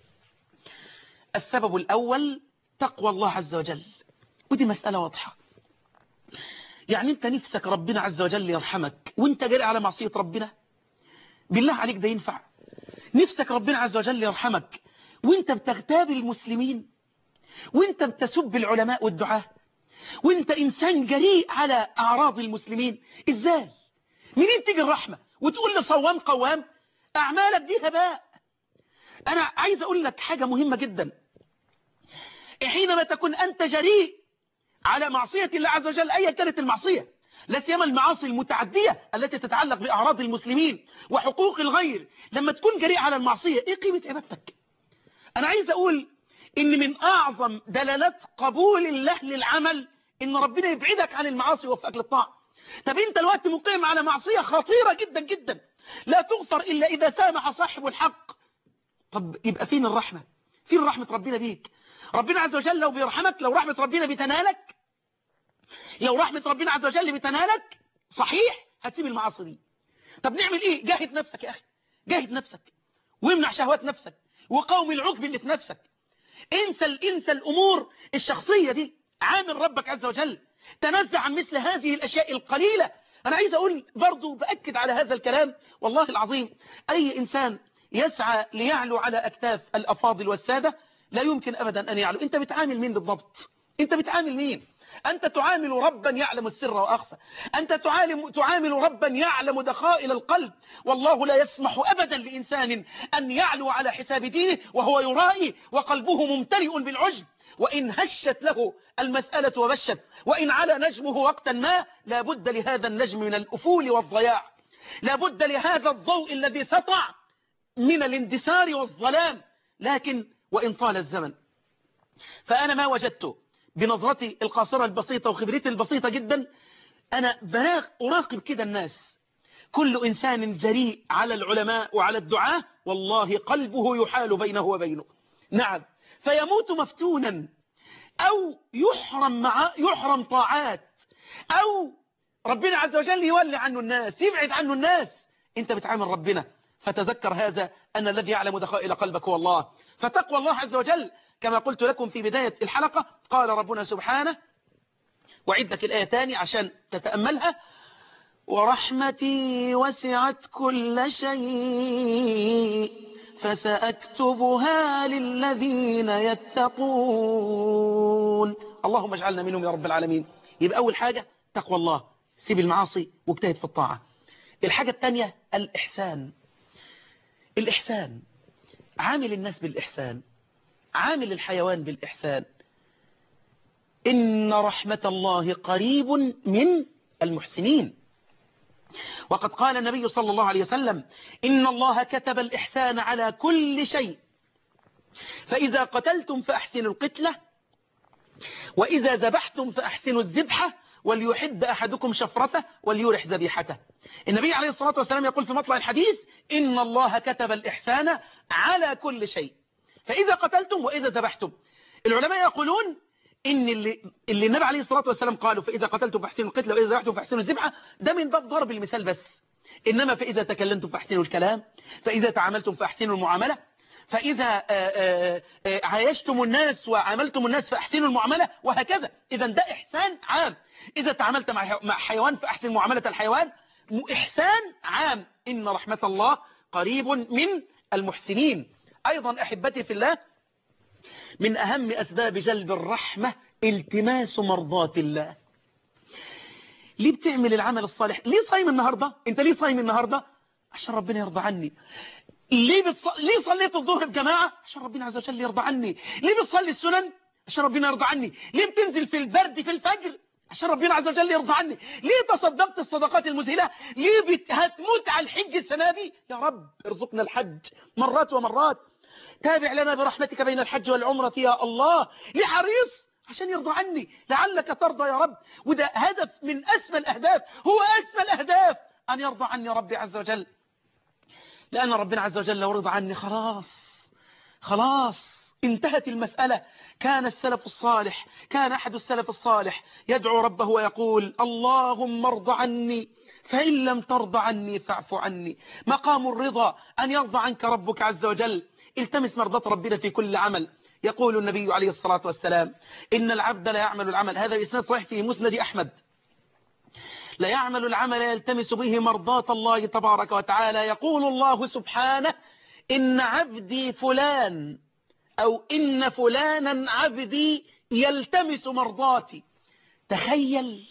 السبب الأول تقوى الله عز وجل، ودي مسألة واضحة. يعني انت نفسك ربنا عز وجل يرحمك وانت جاري على معصية ربنا؟ بالله عليك ده ينفع؟ نفسك ربنا عز وجل يرحمك وانت بتغتاب المسلمين، وانت بتسب العلماء والدعاة، وانت انسان جريء على اعراض المسلمين؟ ازاي؟ منين تيجي الرحمة وتقول لي صوام قوام؟ اعمالك دي هباء. انا عايز اقول لك حاجة مهمة جدا، حينما تكون انت جريء على معصية الله عز وجل ايا كانت المعصية، لا سيما المعاصي المتعدية التي تتعلق بأعراض المسلمين وحقوق الغير، لما تكون جريء على المعصية ايه قيمة عبادتك؟ انا عايز اقول ان من اعظم دلالات قبول الله للعمل ان ربنا يبعدك عن المعاصي ويوفقك للطاعة. طب انت الوقت مقيم على معصية خطيرة جدا جدا لا تغفر الا اذا سامح صاحب الحق، طب يبقى فين الرحمة؟ فين رحمة ربنا بيك؟ ربنا عز وجل لو بيرحمك، لو رحمة ربنا بتنالك، لو رحمة ربنا عز وجل بتنالك صحيح هتسيب المعاصي دي. طب نعمل ايه؟ جاهد نفسك يا اخي، جاهد نفسك وامنع شهوات نفسك وقوم العجب اللي في نفسك. انسى انسى الامور الشخصية دي، عامل ربك عز وجل، تنزع عن مثل هذه الاشياء القليلة. انا عايز اقول برضو بأكد على هذا الكلام والله العظيم، اي انسان يسعى ليعلو على اكتاف الافاضل والسادة لا يمكن ابدا ان يعلو. انت بتعامل مين بالضبط؟ انت بتعامل مين؟ أنت تعامل ربا يعلم السر وأخفى، أنت تعامل, تعامل ربا يعلم دخائل القلب، والله لا يسمح أبدا لإنسان أن يعلو على حساب دينه وهو يرائي وقلبه ممتلئ بالعجب. وإن هشت له المسألة وبشت، وإن على نجمه وقتا ما، لا بد لهذا النجم من الأفول والضياع، لا بد لهذا الضوء الذي سطع من الاندثار والظلام. لكن وإن طال الزمن، فأنا ما وجدته بنظرتي القاصرة البسيطة وخبرتي البسيطة جدا، أنا بلاغ أراقب كده الناس، كل إنسان جريء على العلماء وعلى الدعاة والله قلبه يحال بينه وبينه، نعم، فيموت مفتونا أو يحرم مع يحرم طاعات، أو ربنا عز وجل يولي عنه الناس، يبعد عنه الناس، أنت بتعامل ربنا. فتذكر هذا أن الذي يعلم دخائل قلبك هو الله. فتقوى الله عز وجل كما قلت لكم في بداية الحلقة، قال ربنا سبحانه، وعد لك الآية تاني عشان تتأملها: ورحمتي وسعت كل شيء فسأكتبها للذين يتقون. اللهم اجعلنا منهم يا رب العالمين. يبقى أول حاجة تقوى الله، سيب المعاصي واجتهد في الطاعة. الحاجة الثانية الإحسان. الإحسان، عامل الناس بالإحسان، عامل الحيوان بالإحسان. إن رحمة الله قريب من المحسنين. وقد قال النبي صلى الله عليه وسلم: إن الله كتب الإحسان على كل شيء، فإذا قتلتم فأحسنوا القتلة، وإذا ذبحتم فأحسنوا الذبحة، وليحد أحدكم شفرته وليرح ذبيحته. النبي عليه الصلاة والسلام يقول في مطلع الحديث: إن الله كتب الإحسان على كل شيء، فإذا قتلتم وإذا ذبحتم. العلماء يقولون إن اللي, اللي النبي عليه الصلاة والسلام قالوا فإذا قتلتم فأحسنوا القتلة وإذا ذبحتم فأحسنوا الذبحة، ده من باب ضرب المثال بس. إنما فإذا تكلمتم فأحسنوا الكلام، فإذا تعاملتم فأحسنوا المعاملة، فإذا عايشتم الناس وعاملتم الناس فأحسنوا المعاملة، وهكذا. إذا ده إحسان عام. إذا تعاملت مع حيوان فأحسن معاملة الحيوان، إحسان عام. إن رحمة الله قريب من المحسنين. أيضا أحبتي في الله، من أهم أسباب جلب الرحمة التماس مرضات الله. ليه بتعمل العمل الصالح؟ ليه صايم النهاردة؟ أنت ليه صايم النهاردة؟ عشان ربنا يرضى عني. ليه, بتص... ليه صليت الظهر بجماعة؟ عشان ربنا عز وجل يرضى عني. ليه بتصلي السنن؟ عشان ربنا يرضى عني. ليه بتنزل في البرد في الفجر؟ عشان ربنا عز وجل يرضى عني. ليه تصدقت الصدقات المذهلة؟ ليه بت... هتموت على الحج السنة دي؟ يا رب ارزقنا الحج مرات ومرات. تابع لنا برحمتك بين الحج والعمرة يا الله. ليه حريص؟ عشان يرضى عني، لعلك ترضى يا رب. وده هدف من أسمى الأهداف، هو أسمى الأهداف، أن يرضى عني ربي عز وجل. لأن ربنا عز وجل لو رضى عني خلاص خلاص انتهت المسألة. كان السلف الصالح، كان أحد السلف الصالح يدعو ربه ويقول: اللهم ارضى عني، فإن لم ترضى عني فاعف عني. مقام الرضا أن يرضى عنك ربك عز وجل. التمس مرضات ربنا في كل عمل. يقول النبي عليه الصلاة والسلام: إن العبد لا يعمل العمل، هذا بإسناد صحيح في مسند أحمد، لا يعمل العمل يلتمس به مرضات الله تبارك وتعالى، يقول الله سبحانه: إن عبدي فلان، أو إن فلانا عبدي يلتمس مرضاتي. تخيل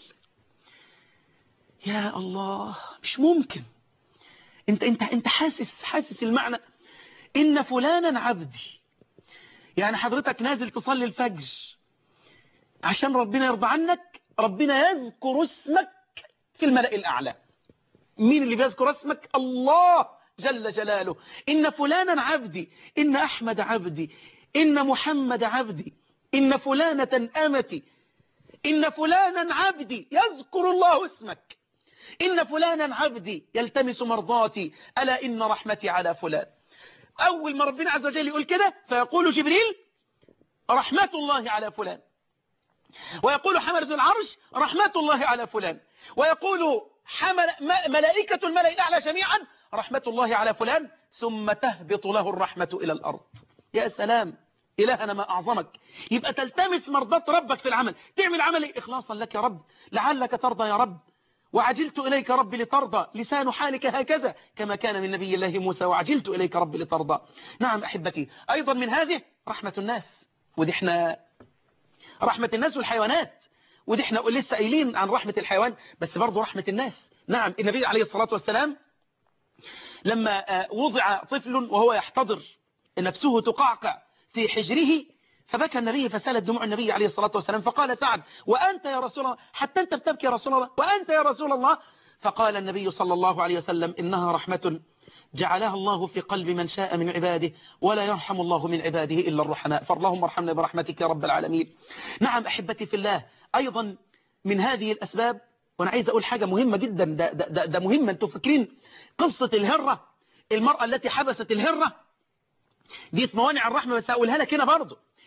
يا الله، مش ممكن. انت انت انت حاسس حاسس المعنى. إن فلانا عبدي، يعني حضرتك نازل تصلي الفجر عشان ربنا يرضى عنك، ربنا يذكر اسمك في الملأ الأعلى. مين اللي بيذكر اسمك؟ الله جل جلاله. إن فلانا عبدي، إن أحمد عبدي، إن محمد عبدي، إن فلانة أمتي، إن فلانا عبدي، يذكر الله اسمك. إن فلانا عبدي يلتمس مرضاتي، ألا إن رحمتي على فلان. أول ما ربنا عز وجل يقول كده فيقول جبريل: رحمة الله على فلان. ويقول حملة العرش: رحمة الله على فلان. ويقول حمل ملائكة الملأ الأعلى جميعا: رحمة الله على فلان. ثم تهبط له الرحمة إلى الأرض. يا سلام، إلهنا ما أعظمك. يبقى تلتمس مرضات ربك في العمل، تعمل عملي إخلاصا لك يا رب، لعلك ترضى يا رب. وعجلت إليك رب لترضى، لسان حالك هكذا كما كان من نبي الله موسى: وعجلت إليك رب لترضى. نعم أحبتي، أيضا من هذه رحمة الناس. ودي احنا رحمة الناس والحيوانات، ودي احنا لسه قايلين عن رحمة الحيوان، بس برضو رحمة الناس. نعم، النبي عليه الصلاة والسلام لما وضع طفل وهو يحتضر، نفسه تقعقع في حجره، فبكى النبي فسالت دموع النبي عليه الصلاة والسلام، فقال سعد: وأنت يا رسول الله؟ حتى أنت بتبكي يا رسول الله؟ وأنت يا رسول الله؟ فقال النبي صلى الله عليه وسلم: إنها رحمة جعلها الله في قلب من شاء من عباده، ولا يرحم الله من عباده إلا الرحماء. فاللهم ارحمنا برحمتك يا رب العالمين. نعم أحبتي في الله، أيضا من هذه الأسباب، وأنا عايز أقول حاجة مهمة جدا، ده, ده, ده, ده مهمة. أنتوا فاكرين قصة الهرة، المرأة التي حبست الهرة دي في موانع الرحمة، بس هقولها لك هنا برضه.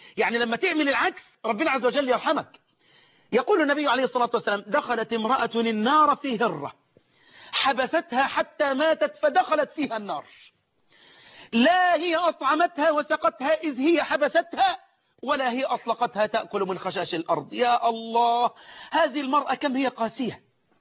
يعني لما تعمل العكس ربنا عز وجل يرحمك. يقول النبي عليه الصلاة والسلام دخلت امرأة النار في هرة حبستها حتى ماتت فدخلت فيها النار، لا هي أطعمتها وسقتها إذ هي حبستها ولا هي أطلقتها تأكل من خشاش الأرض. يا الله، هذه المرأة كم هي قاسية.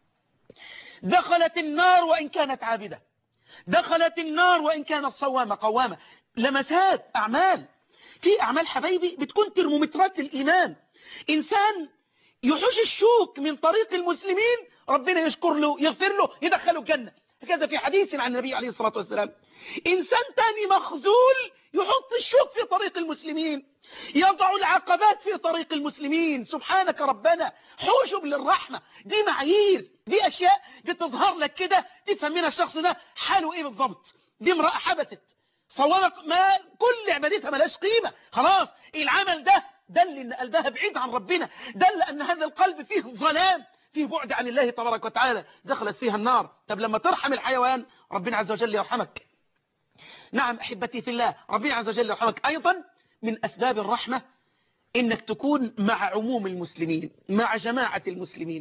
دخلت النار وإن كانت عابدة، دخلت النار وإن كانت صوامة قوامة. لمسات أعمال، في أعمال حبايبي بتكون ترمومترات للإيمان. إنسان يحوش الشوك من طريق المسلمين ربنا يشكر له يغفر له يدخله الجنة. هكذا في حديث عن النبي عليه الصلاة والسلام. إنسان تاني مخذول يحط الشوك في طريق المسلمين، يضع العقبات في طريق المسلمين. سبحانك ربنا، حوشوا للرحمة. دي معايير، دي أشياء بتظهر لك كده تفهم من الشخص ده حاله إيه بالضبط. دي امرأة حبست صوامك، ما كل عبادتها ملاش قيمة، خلاص العمل ده دل ان قلبها بعيد عن ربنا، دل ان هذا القلب فيه ظلام، فيه بعد عن الله تبارك وتعالى، دخلت فيها النار. طب لما ترحم الحيوان ربنا عز وجل يرحمك. نعم احبتي في الله، ربنا عز وجل يرحمك. ايضا من اسباب الرحمة انك تكون مع عموم المسلمين، مع جماعة المسلمين.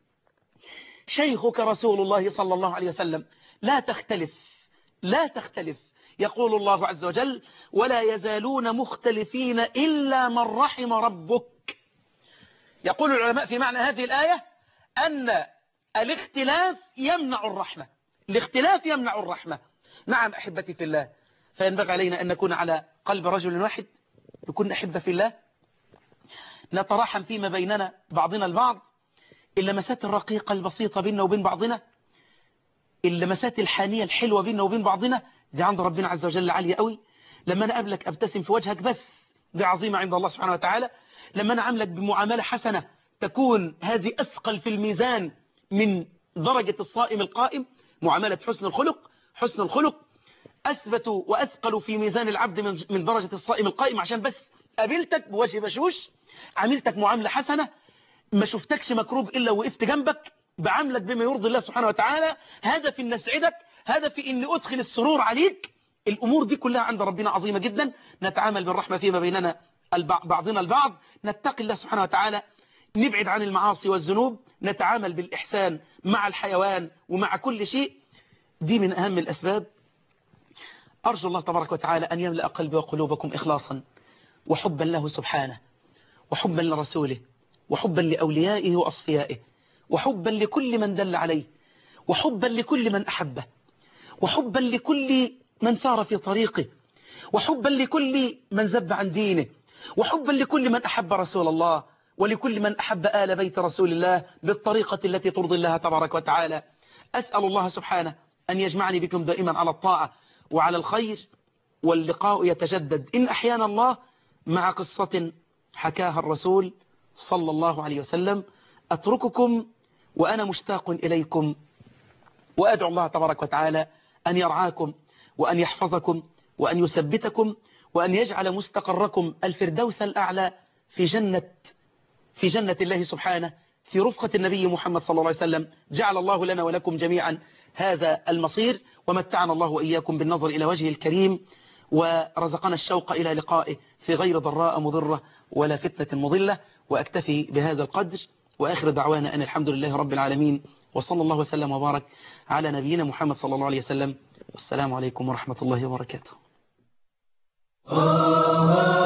شيخك رسول الله صلى الله عليه وسلم، لا تختلف لا تختلف. يقول الله عز وجل ولا يزالون مختلفين إلا من رحم ربك. يقول العلماء في معنى هذه الآية أن الاختلاف يمنع الرحمة، الاختلاف يمنع الرحمة. نعم أحبتي في الله، فينبغي علينا أن نكون على قلب رجل واحد، نكون أحبة في الله، نتراحم فيما بيننا بعضنا البعض. اللمسات الرقيقة البسيطة بيننا وبين بعضنا، اللمسات الحانية الحلوة بيننا وبين بعضنا، دي عند ربنا عز وجل عالية قوي. لما أنا أقابلك أبتسم في وجهك بس، دي عظيمة عند الله سبحانه وتعالى. لما أنا أعاملك بمعاملة حسنة تكون هذه أثقل في الميزان من درجة الصائم القائم. معاملة حسن الخلق، حسن الخلق أثبت وأثقل في ميزان العبد من درجة الصائم القائم. عشان بس قابلتك بوجه بشوش، عاملتك معاملة حسنة، ما شفتكش مكروب إلا وقفت جنبك، بعملك بما يرضي الله سبحانه وتعالى، هدف إن أسعدك، هدف إن أدخل السرور عليك. الأمور دي كلها عند ربنا عظيمة جدا. نتعامل بالرحمة فيما بيننا بعضنا البعض، نتقي الله سبحانه وتعالى، نبعد عن المعاصي والذنوب، نتعامل بالإحسان مع الحيوان ومع كل شيء. دي من أهم الأسباب. أرجو الله تبارك وتعالى أن يملأ قلبي وقلوبكم إخلاصا وحبا له سبحانه، وحبا لرسوله، وحبا لأوليائه وأصفيائه، وحبا لكل من دل عليه، وحبا لكل من أحبه، وحبا لكل من سار في طريقه، وحبا لكل من ذب عن دينه، وحبا لكل من أحب رسول الله، ولكل من أحب آل بيت رسول الله بالطريقة التي ترضي الله تبارك وتعالى. أسأل الله سبحانه أن يجمعني بكم دائما على الطاعة وعلى الخير، واللقاء يتجدد إن أحيانا الله مع قصة حكاها الرسول صلى الله عليه وسلم. أترككم وأنا مشتاق إليكم، وأدعو الله تبارك وتعالى أن يرعاكم وأن يحفظكم وأن يثبتكم وأن يجعل مستقركم الفردوس الأعلى في جنة في جنة الله سبحانه، في رفقة النبي محمد صلى الله عليه وسلم. جعل الله لنا ولكم جميعا هذا المصير، ومتعنا الله وإياكم بالنظر إلى وجهه الكريم، ورزقنا الشوق إلى لقائه في غير ضراء مضرة ولا فتنة مضلة. وأكتفي بهذا القدر، وآخر دعوانا أن الحمد لله رب العالمين، وصلى الله وسلم وبارك على نبينا محمد صلى الله عليه وسلم. والسلام عليكم ورحمة الله وبركاته.